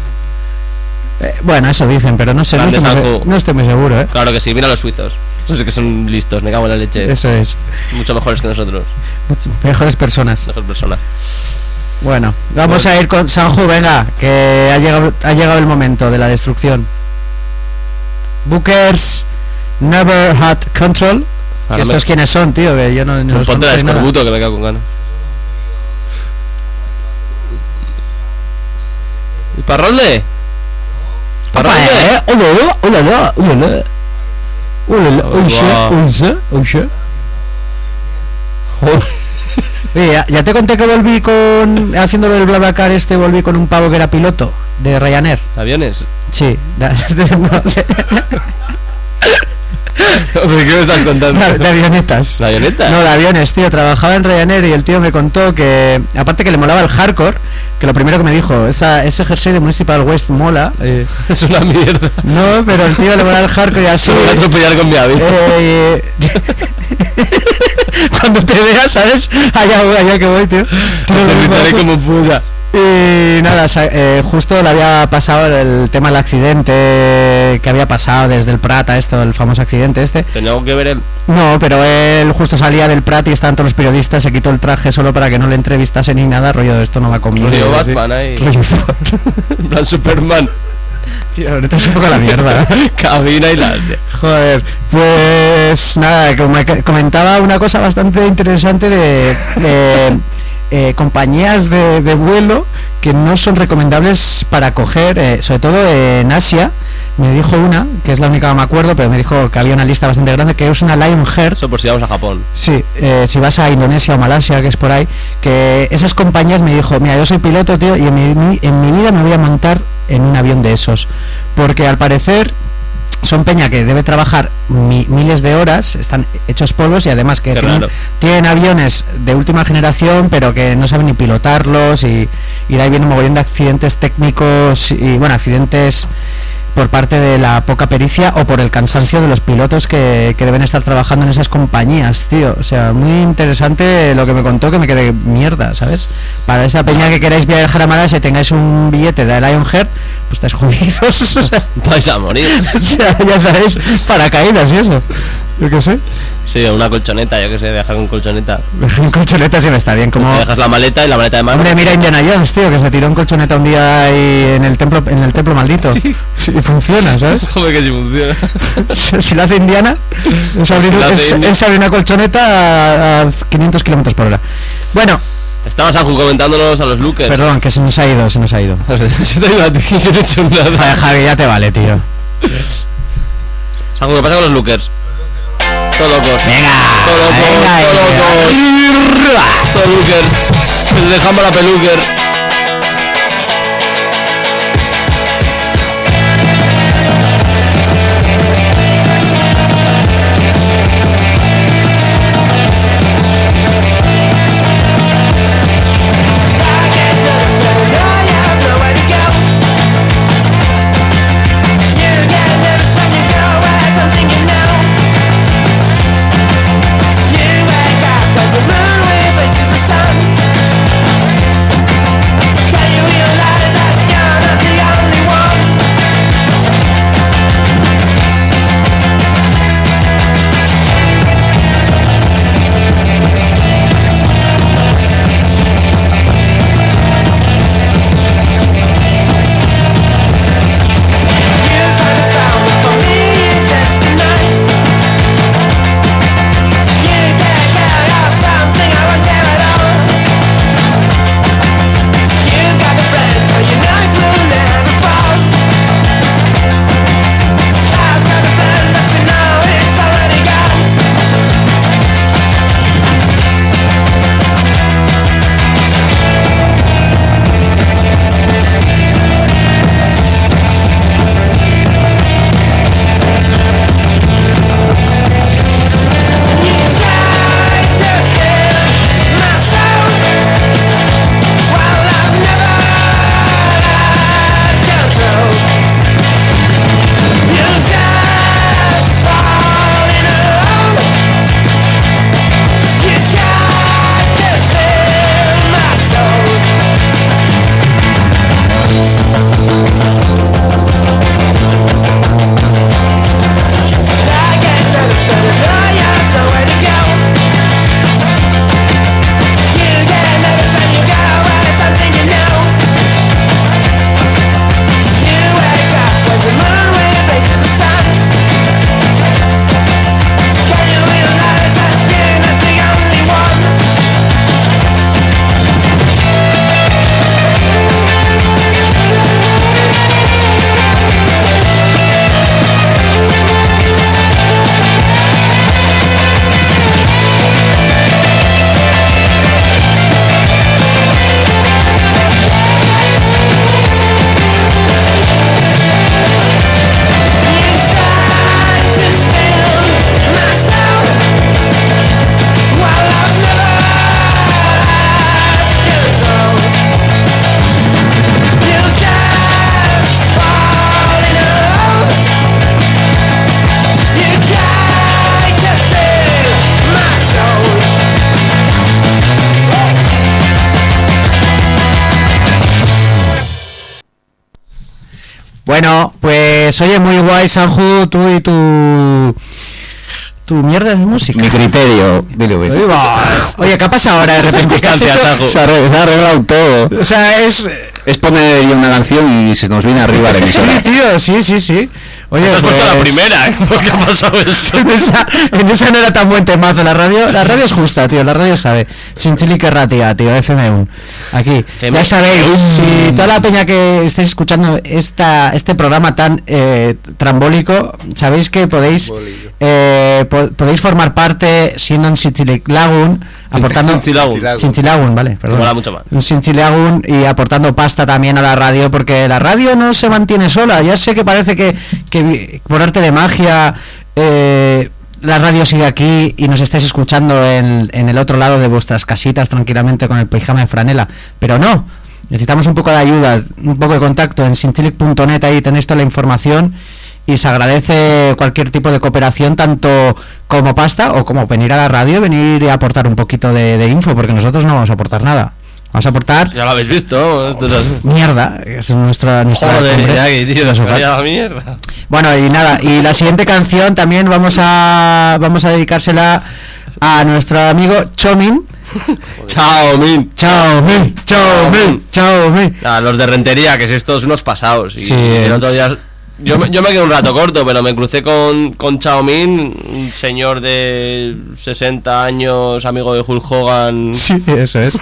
Bueno, eso dicen, pero no sé, no estoy muy seguro, Claro que sí, mira los suizos. No sé que son listos, me cago en la leche. Eso es. Mucho mejores que nosotros. Mejores personas. Bueno, vamos a ir con Sanju, venga, que ha llegado el momento de la destrucción. Bookers Never Had Control. ¿Estos quiénes son, tío? Que yo no los ponte la escorbuto, que me cago con ganas. ¿Y Parrolde? Oye, ya te conté que volví haciéndolo el BlaBlaCar volví con un pavo que era piloto de Ryanair. ¿Aviones? Sí. ¿Qué me estás contando? De avionetas. ¿De avionetas? No, de aviones, tío. Trabajaba en Ryanair y el tío me contó que, aparte que le molaba el hardcore, que lo primero que me dijo, ese jersey de Municipal Waste mola. Es una mierda. No, pero el tío le mola el hardcore y así. Me voy a atropellar con mi avión. Cuando te veas, ¿sabes? Allá que voy, tío. Te gritaré como puta. Y nada, justo le había pasado el tema del accidente que había pasado desde el Prat a el famoso accidente ¿Tenía algo que ver él? No, pero él justo salía del Prat y estaban todos los periodistas, se quitó el traje solo para que no le entrevistasen ni nada, rollo, esto no va conmigo. Rollo Batman ahí. En plan Superman. Tío, ahorita es un poco la mierda. Cabina y la... Joder, pues nada, comentaba una cosa bastante interesante de compañías de vuelo que no son recomendables para coger, sobre todo en Asia. Me dijo una, que es la única que me acuerdo, pero me dijo que había una lista bastante grande, que es una Lionheart. Eso por si vamos a Japón. Sí, si vas a Indonesia o Malasia, que es por ahí, que esas compañías, me dijo, mira, yo soy piloto, tío, y en mi vida me voy a montar en un avión de esos, porque al parecer son peña que debe trabajar miles de horas, están hechos polvos y además que tienen aviones de última generación pero que no saben ni pilotarlos y de ahí viene un mogollón de accidentes técnicos y bueno, accidentes por parte de la poca pericia o por el cansancio de los pilotos que deben estar trabajando en esas compañías, tío. O sea, muy interesante lo que me contó, que me quedé mierda, ¿sabes? Para esa peña que queráis viajar a Malasia y tengáis un billete de Lionheart, pues estáis jodidos. O sea, vais a morir. O sea, ya sabéis, paracaídas y eso. Yo qué sé. Sí, una colchoneta, yo que sé, viajar con colchoneta. En colchoneta siempre está bien, como... Te dejas la maleta y la maleta de mano. Hombre, mira Indiana Jones, tío, que se tiró en colchoneta un día ahí en el templo maldito. Sí. Y funciona, ¿sabes? ¿Cómo que sí funciona? Si lo hace Indiana, es abrir una colchoneta a 500 kilómetros por hora. Bueno. Estabas, Aju, comentándonos a los lookers. Perdón, que se nos ha ido. Se te ha ido a ti, yo no he hecho nada. Javi, ya te vale, tío. Aju, ¿qué pasa con los lookers? Todos locos. Venga. Todos lookers. Les dejamos la peluker. Bueno, pues oye, muy guay, Sanju, tú y tu mierda de música. Mi criterio, dile, güey. Oye, ¿qué ha pasado ahora de repente? Se ha arreglado todo. O sea, es poner una canción y se nos viene arriba la emisora. Sí, tío, sí. Oye, has puesto la primera, ¿eh? ¿Por qué ha pasado esto? en esa no era tan buen temazo. La radio es justa, tío. La radio sabe. Chinchili que ratia, tío. FM1. Aquí. Ya sabéis, si toda la peña que estáis escuchando este programa tan trambólico, sabéis que podéis formar parte siendo en Chinchili Lagoon aportando Chinchilagun, vale, perdón. Mola mucho más. Un Chinchilagun y aportando pasta también a la radio, porque la radio no se mantiene sola. Ya sé que parece que por arte de magia la radio sigue aquí y nos estáis escuchando en el otro lado de vuestras casitas tranquilamente con el pijama de franela, pero no, necesitamos un poco de ayuda, un poco de contacto. En sinchilic.net ahí tenéis toda la información y se agradece cualquier tipo de cooperación, tanto como pasta o como venir a la radio, venir y aportar un poquito de info, porque nosotros no vamos a aportar nada. Vamos a aportar... Ya lo habéis visto. Mierda. Es nuestra Joder, tío, la mierda. Bueno, y nada. Y la siguiente canción también vamos a dedicársela a nuestro amigo Chomin. Chomin. A los de Rentería, que es todos unos pasados. Y sí, el otro día... Yo me quedé un rato corto, pero me crucé con Chao Min, un señor de 60 años, amigo de Hulk Hogan. Sí, eso es.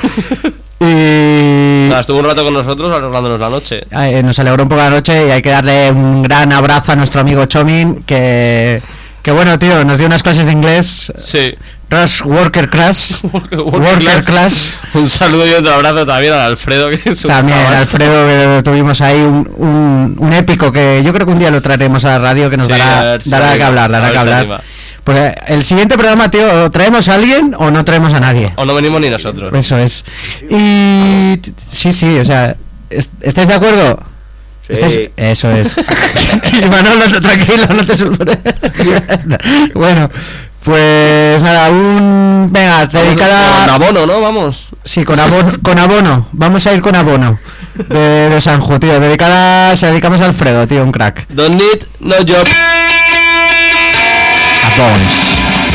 Y nada, estuvo un rato con nosotros alegrándonos la noche. Nos alegró un poco la noche y hay que darle un gran abrazo a nuestro amigo Chomin, que bueno, tío, nos dio unas clases de inglés. Sí. Worker class. Un saludo y otro abrazo también a Alfredo, que es también Alfredo, que tuvimos ahí un épico, que yo creo que un día lo traeremos a la radio, que nos dará que hablar. Pues el siguiente programa, tío, ¿o traemos a alguien o no traemos a nadie? O no venimos ni nosotros. Eso es. Y sí, o sea, ¿estáis de acuerdo? Sí. Eso es. Manolo, tranquilo, no te sulfures. Bueno, pues nada, venga, dedicada... Con abono, ¿no? Vamos. Sí, con abono. Vamos a ir con abono de Sanjo, tío. Dedicamos a Alfredo, tío, un crack. Don't need no job. A Bones.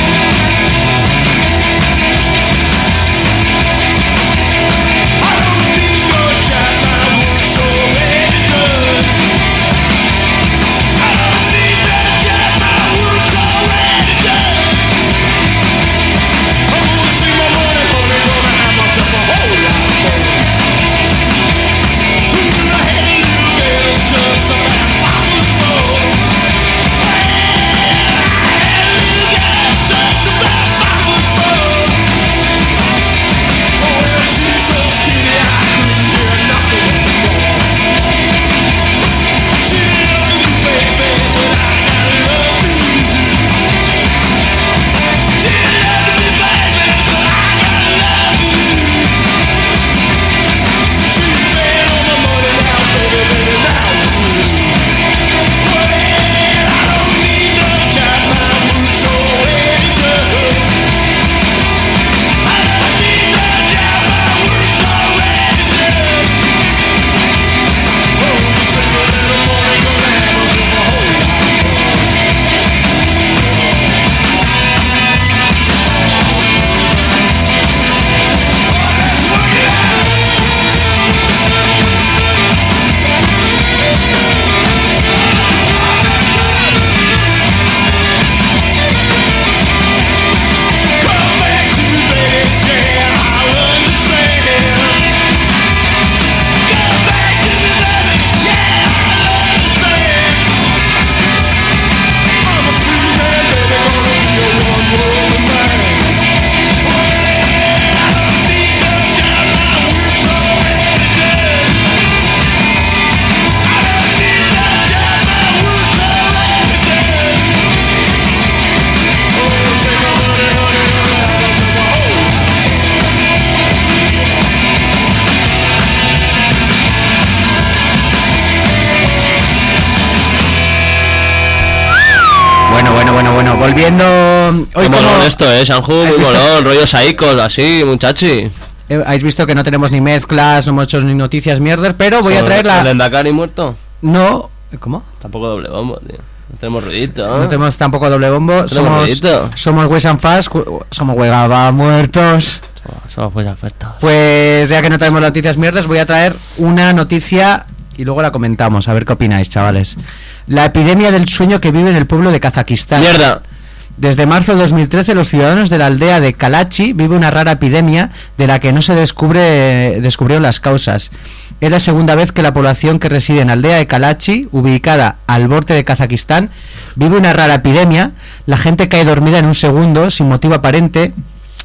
Volviendo hoy como esto, Sanju, muy molón, rollo saicos, así, muchachi. Habéis visto que no tenemos ni mezclas, no hemos hecho ni noticias mierder, pero voy a traer la... ¿El Endacari muerto? No, ¿cómo? Tampoco doble bombo, tío. No tenemos ruidito. No tenemos tampoco doble bombo. Somos Wes and Fast, somos Huegaba muertos. Somos Wes and Fast. Pues ya que no traemos noticias mierdas, voy a traer una noticia y luego la comentamos, a ver qué opináis, chavales. La epidemia del sueño que vive en el pueblo de Kazajistán. ¡Mierda! Desde marzo de 2013 los ciudadanos de la aldea de Kalachi viven una rara epidemia de la que no se descubrieron las causas. Es la segunda vez que la población que reside en la aldea de Kalachi, ubicada al borde de Kazajistán, vive una rara epidemia. La gente cae dormida en un segundo, sin motivo aparente,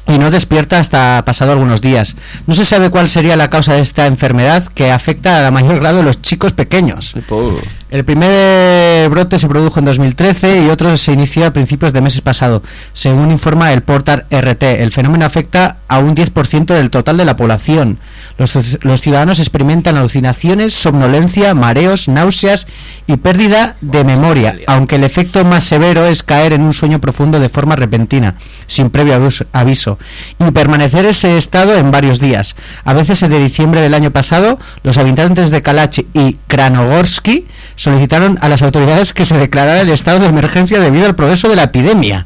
y no despierta hasta pasado algunos días. No se sabe cuál sería la causa de esta enfermedad que afecta a la mayor grado de los chicos pequeños. El primer brote se produjo en 2013 y otro se inició a principios de meses pasado, según informa el portal RT. El fenómeno afecta a un 10% del total de la población. Los ciudadanos experimentan alucinaciones, somnolencia, mareos, náuseas y pérdida de memoria, aunque el efecto más severo es caer en un sueño profundo de forma repentina, sin previo aviso, y permanecer ese estado en varios días. A veces, de diciembre del año pasado, los habitantes de Kalach y Kranogorsky solicitaron a las autoridades que se declarara el estado de emergencia debido al progreso de la epidemia.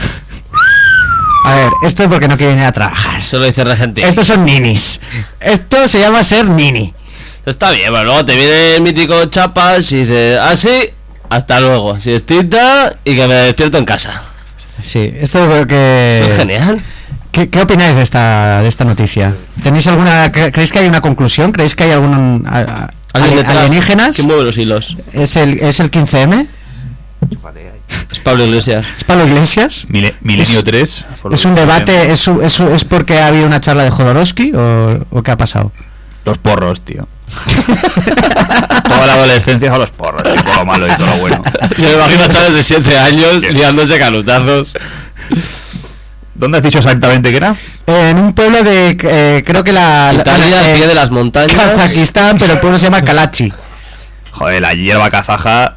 A ver, esto es porque no quieren ir a trabajar. Solo dice Regenti. Estos son ninis. Esto se llama ser nini. Esto está bien, pero luego te viene el mítico Chapas y dice, así, hasta luego, siestita y que me despierto en casa. Sí, esto creo que... Es genial. ¿Qué opináis de esta noticia? ¿Tenéis alguna... ¿Creéis que hay una conclusión? ¿Creéis que hay algún... alienígenas? ¿Quién mueve los hilos? ¿Es el 15M? Es Pablo Iglesias. ¿Es Pablo Iglesias? Milenio 3. ¿Es un debate? ¿Es porque ha habido una charla de Jodorowsky o qué ha pasado? Los porros, tío. Toda la adolescencia son los porros, tío, todo lo malo y todo lo bueno. Yo me imagino a chavales de 7 años liándose canutazos. ¿Dónde has dicho exactamente que era? En un pueblo de... creo que Italia, al pie de las montañas. Kazajistán, pero el pueblo se llama Kalachi. Joder, la hierba kazaja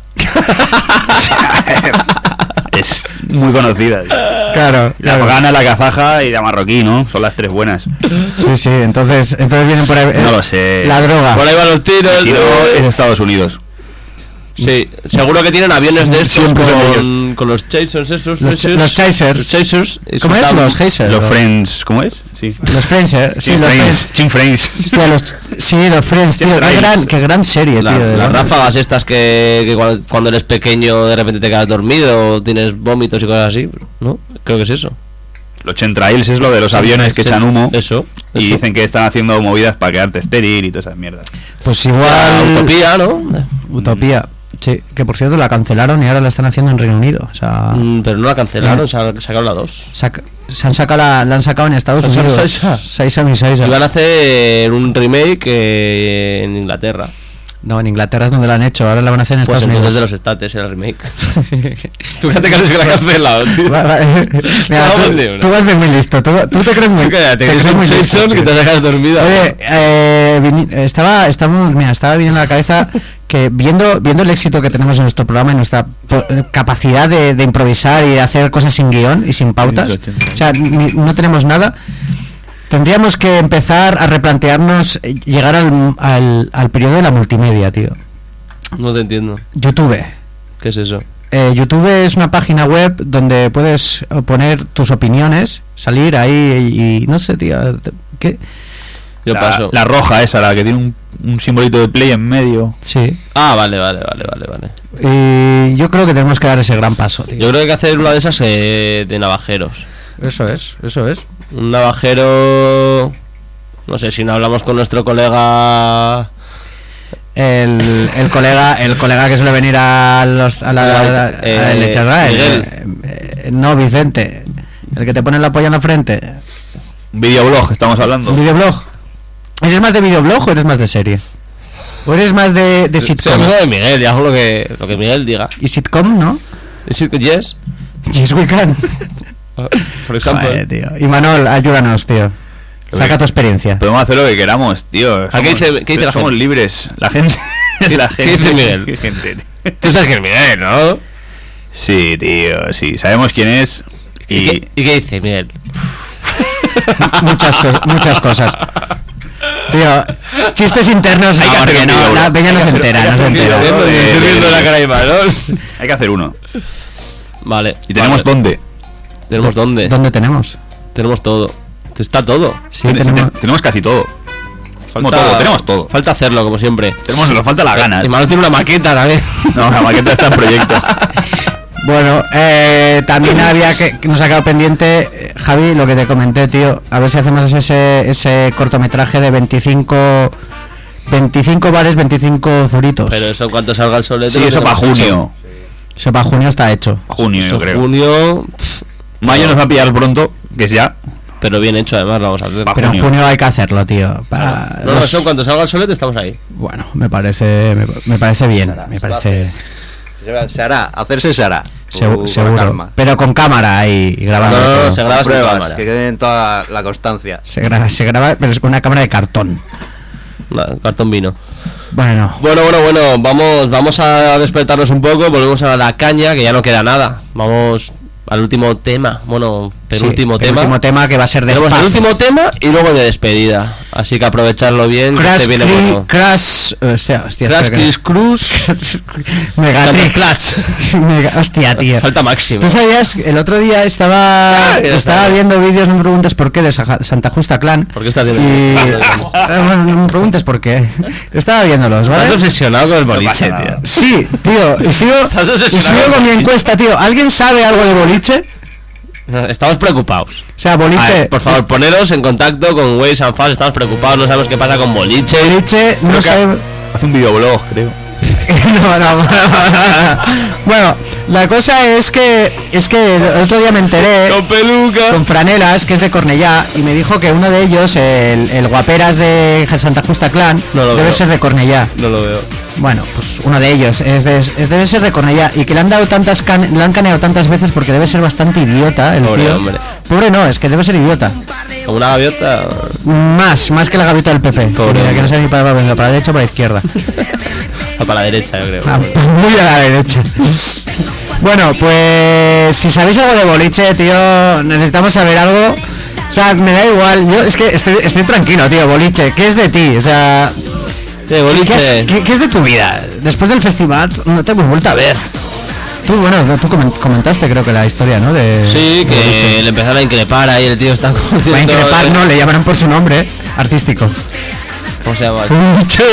es muy conocida. Claro. La afgana, la kazaja y la marroquí, ¿no? Son las tres buenas. Sí, entonces vienen por ahí. No lo sé. La droga. Por ahí van los tiros. Si no, es Estados Unidos. Sí, seguro que tienen aviones de estos con los chasers esos. Los chasers. ¿Cómo es? Los chasers. Los friends, ¿cómo es? Sí. Los friends, sí, los friends. Chin friends. Hostia, los friends, tío. Qué gran serie, tío. Las ráfagas estas que cuando eres pequeño de repente te quedas dormido o tienes vómitos y cosas así, ¿no? Creo que es eso. Los chemtrails es lo de los aviones que echan humo. Eso. Y dicen que están haciendo movidas para quedarte estéril y todas esas mierdas. Pues igual... Utopía, ¿no? Utopía. Sí, que por cierto la cancelaron y ahora la están haciendo en Reino Unido. O sea, pero no la cancelaron, sacaron la 2. la han sacado en Estados Unidos. 6 a 6. Y van a hacer un remake en Inglaterra. No, en Inglaterra es donde la han hecho, ahora la van a hacer en Estados Unidos. Desde los estates era el remake. Tú fíjate que la has cancelado, tío. Mira, tú vas bien muy listo. Tú te crees muy... Cállate, que es muy Jason que te dejas dormida. Oye, estaba viniendo a la cabeza que viendo el éxito que tenemos en nuestro programa y nuestra capacidad de improvisar y de hacer cosas sin guión y sin pautas, o sea, no tenemos nada. Tendríamos que empezar a replantearnos llegar al periodo de la multimedia, tío. No te entiendo. YouTube. ¿Qué es eso? YouTube es una página web donde puedes poner tus opiniones, salir ahí y no sé, tío. ¿Qué? Yo paso. La roja esa, la que tiene un simbolito de play en medio. Sí. Ah, vale. Y yo creo que tenemos que dar ese gran paso, tío. Yo creo que hay que hacer una de esas de navajeros. Eso es. Un navajero... No sé, si no hablamos con nuestro colega... El colega que suele venir a no, Vicente. El que te pone la polla en la frente. Videoblog, estamos hablando. ¿Un videoblog? ¿Eres más de videoblog o eres más de serie? ¿O eres más de sitcom? Sí, de Miguel, ya hago lo que Miguel diga. ¿Y sitcom, no? Yes. Yes, we can. Por ejemplo. Joder, tío. Y Manol, ayúdanos, tío. Saca tu experiencia. Podemos hacer lo que queramos, tío. ¿Qué dice la gente? Somos libres. La gente. ¿Qué dice Miguel? ¿Qué gente? Tú sabes que es Miguel, ¿no? Sí, tío, sí. Sabemos quién es. ¿Y qué dice Miguel? Muchas cosas. Tío, chistes internos hay que hacer no, la peña no se entera, Estoy viendo la cara de Manol. Hay que hacer uno. Vale. ¿Y tenemos dónde? ¿Tenemos dónde? ¿Dónde tenemos? Tenemos todo. Está todo. Sí, tenemos casi todo. Tenemos todo. Falta hacerlo, como siempre. Nos falta las ganas. Y Manol tiene una maqueta también. No, la maqueta está en proyecto. Bueno, también nos ha quedado pendiente, Javi, lo que te comenté, tío. A ver si hacemos ese cortometraje de 25 bares, 25 zuritos. Pero eso cuando salga el sol. Sí, eso para junio. Eso para junio está hecho. Junio, yo creo. Junio. Mayo nos va a pillar pronto, que es ya. pero bien hecho además lo vamos a hacer. Pero en junio hay que hacerlo, tío. Para No, eso en cuanto salga el solete estamos ahí. Bueno, me parece bien, me parece... Se hará, hacerse se hará. Seguro, calma. pero con cámara y grabando. No, se graba sin Pruebas, cámara. que queden toda la constancia. Se graba, pero es con una cámara de cartón. No, cartón vino. Bueno. Bueno, vamos a despertarnos un poco, volvemos a la caña, que ya no queda nada. Vamos al último tema, penúltimo tema. Penúltimo tema que va a ser de Tenemos Spaz. el último tema y luego de despedida. Así que aprovecharlo bien, que este viene bueno. Crash Chris Cruz. Megatrix. Hostia, tío. Falta máximo. ¿Tú sabías? El otro día estaba viendo vídeos, no me preguntes por qué, de Santa Justa Clan. ¿Por qué estás viendo? Bueno, no me preguntes por qué. Estaba viéndolos, ¿vale? Estás obsesionado con el boliche, tío. Sí, tío. Y sigo con mi encuesta, tío. ¿Alguien sabe algo de boliche? Estamos preocupados. O sea, boliche... Ver, por favor, poneros en contacto con Waze and Fast. Estamos preocupados, no sabemos qué pasa con boliche. Boliche, no sabemos... Hace un videoblog, creo. no. Bueno, la cosa es que el otro día me enteré con peluca, con Franelas, que es de Cornellá, y me dijo que uno de ellos, el guaperas de Santa Justa Clan, debe ser de Cornellá. No lo veo. Bueno, pues uno de ellos debe ser de Cornellá, y que le han dado le han caneado tantas veces porque debe ser bastante idiota el pobre tío. Hombre. Pobre no, es que debe ser idiota. Como una gaviota. Más que la gaviota del PP. Mira, que no sabe ni para la derecha o para la izquierda. O para la derecha, yo creo. Muy a la derecha. Bueno, pues si sabéis algo de boliche, tío, necesitamos saber algo. O sea, me da igual. Yo es que estoy tranquilo, tío. Boliche, ¿qué es de ti? O sea, boliche. ¿Qué es de tu vida? Después del festival no te hemos vuelto a ver. Tú comentaste, creo que la historia, ¿no? Sí, que le empezaron a increpar ahí, el tío está... A increpar, no, le llamaron por su nombre artístico. ¿Cómo se llama? ¡Boliche!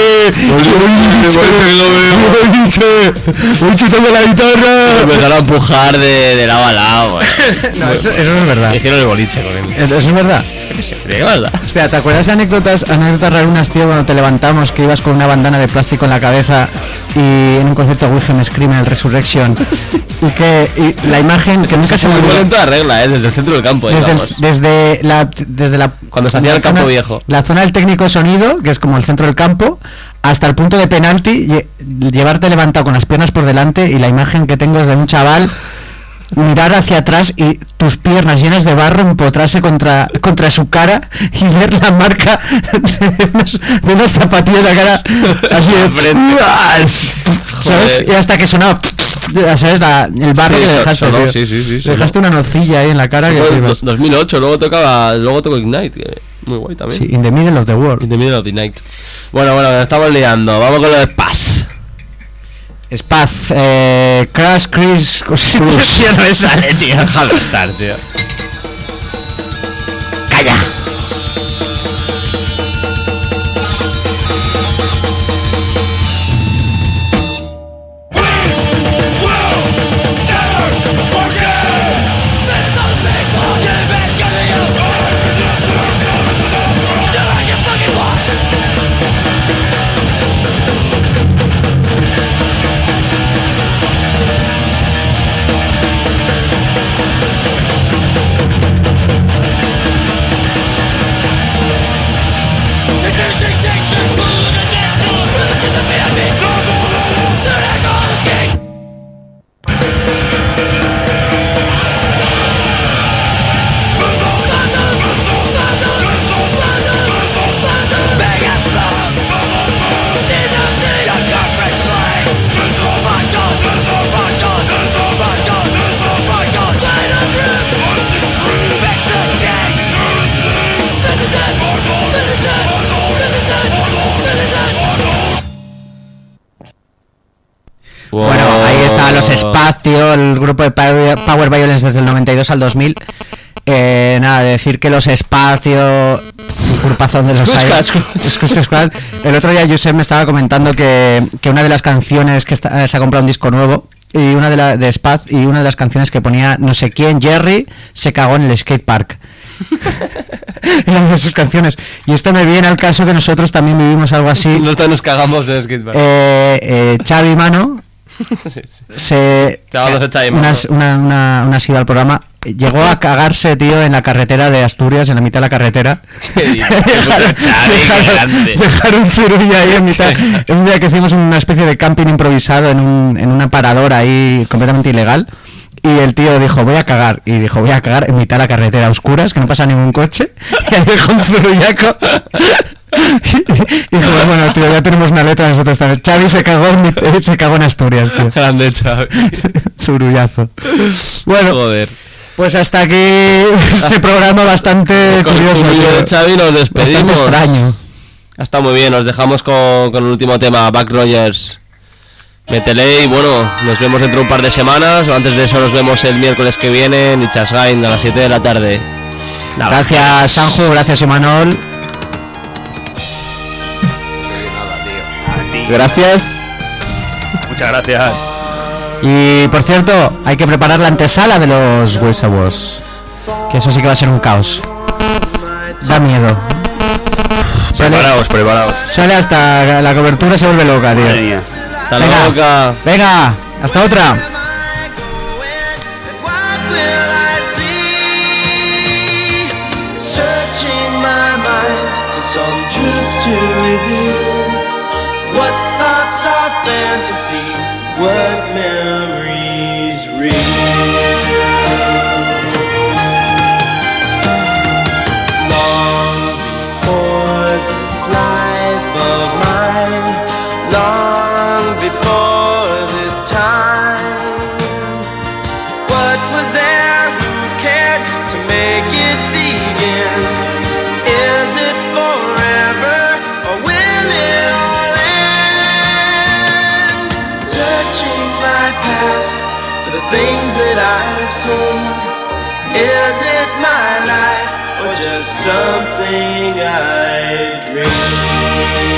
¡Tengo la guitarra! Me empezaron a empujar de lado a lado, güey. No, eso no es verdad. Hicieron el boliche con él. ¿Eso es verdad? Sí, es verdad. Hostia, ¿te acuerdas de anécdotas rarunas, tío, cuando te levantamos, que ibas con una bandana de plástico en la cabeza y en un concierto de Wilhelm Scream en el Resurrection? Sí. Y la imagen que nunca se me olvidó. En toda regla, desde el centro del campo, desde la cuando se hacía el campo viejo. La zona del técnico de sonido, que es como el centro del campo, hasta el punto de penalti, llevarte levantado con las piernas por delante, y la imagen que tengo es de un chaval mirar hacia atrás y tus piernas llenas de barro empotrarse contra su cara y ver la marca de unas zapatillas en la cara así de ¿sabes? Y hasta que sonaba, ¿sabes? El barro que le dejaste, sí, dejaste una nocilla ahí en la cara. Que 2008, luego tocó Ignite, que muy guay también. Sí, In the Middle of the World. In the Middle of the Night. Bueno, estamos liando, vamos con lo de Spaz. Crash Chris Tío, no me sale, tío. Déjalo estar, tío. ¡Calla! Bueno, ahí está los Espacio, el grupo de Power Violence desde el 92 al 2000. Nada, decir que los Espacio, grupazón de los el otro día Josep me estaba comentando que una de las canciones que se ha comprado un disco nuevo, y una de Spaz, y una de las canciones que ponía no sé quién, Jerry se cagó en el skate park. Eran de sus canciones. Y esto me viene al caso que nosotros también vivimos algo así. Nosotros nos cagamos en el skate park. Xavi Mano una ha sido al programa llegó a cagarse, tío, en la carretera de Asturias, en la mitad de la carretera. Dejar un zurulla ahí en mitad. Un día que hicimos una especie de camping improvisado en un aparador ahí completamente ilegal. Y el tío dijo, voy a cagar. Y dijo, voy a cagar en mitad de la carretera a oscuras, que no pasa ningún coche. Y ahí dejó un zurullaco. Y dijo, bueno, tío, ya tenemos una letra nosotros también. Xavi se cagó en Asturias, tío. Grande Xavi. Zurullazo. Bueno, joder. Pues hasta aquí este programa bastante curioso. Xavi, nos despedimos. Bastante extraño. Está muy bien, nos dejamos con el último tema, Buck Rogers. Métele y bueno, nos vemos dentro de un par de semanas. Antes de eso nos vemos el miércoles que viene en Ichasgain a las 7 de la tarde. Gracias Sanju, gracias Imanol. Gracias. Muchas gracias. Y por cierto, hay que preparar la antesala de los Waves Awards, que eso sí que va a ser un caos. Da miedo. Preparaos. Sale hasta la cobertura, se vuelve loca, tío. Madre mía. Hasta luego. Venga, hasta otra. What thoughts are fantasy? What memories real? Long before this life of mine, long before this time, what was there who cared to make it begin? Is it forever or will it all end? Searching my past for the things that I've seen. Is it my life or just something I dream?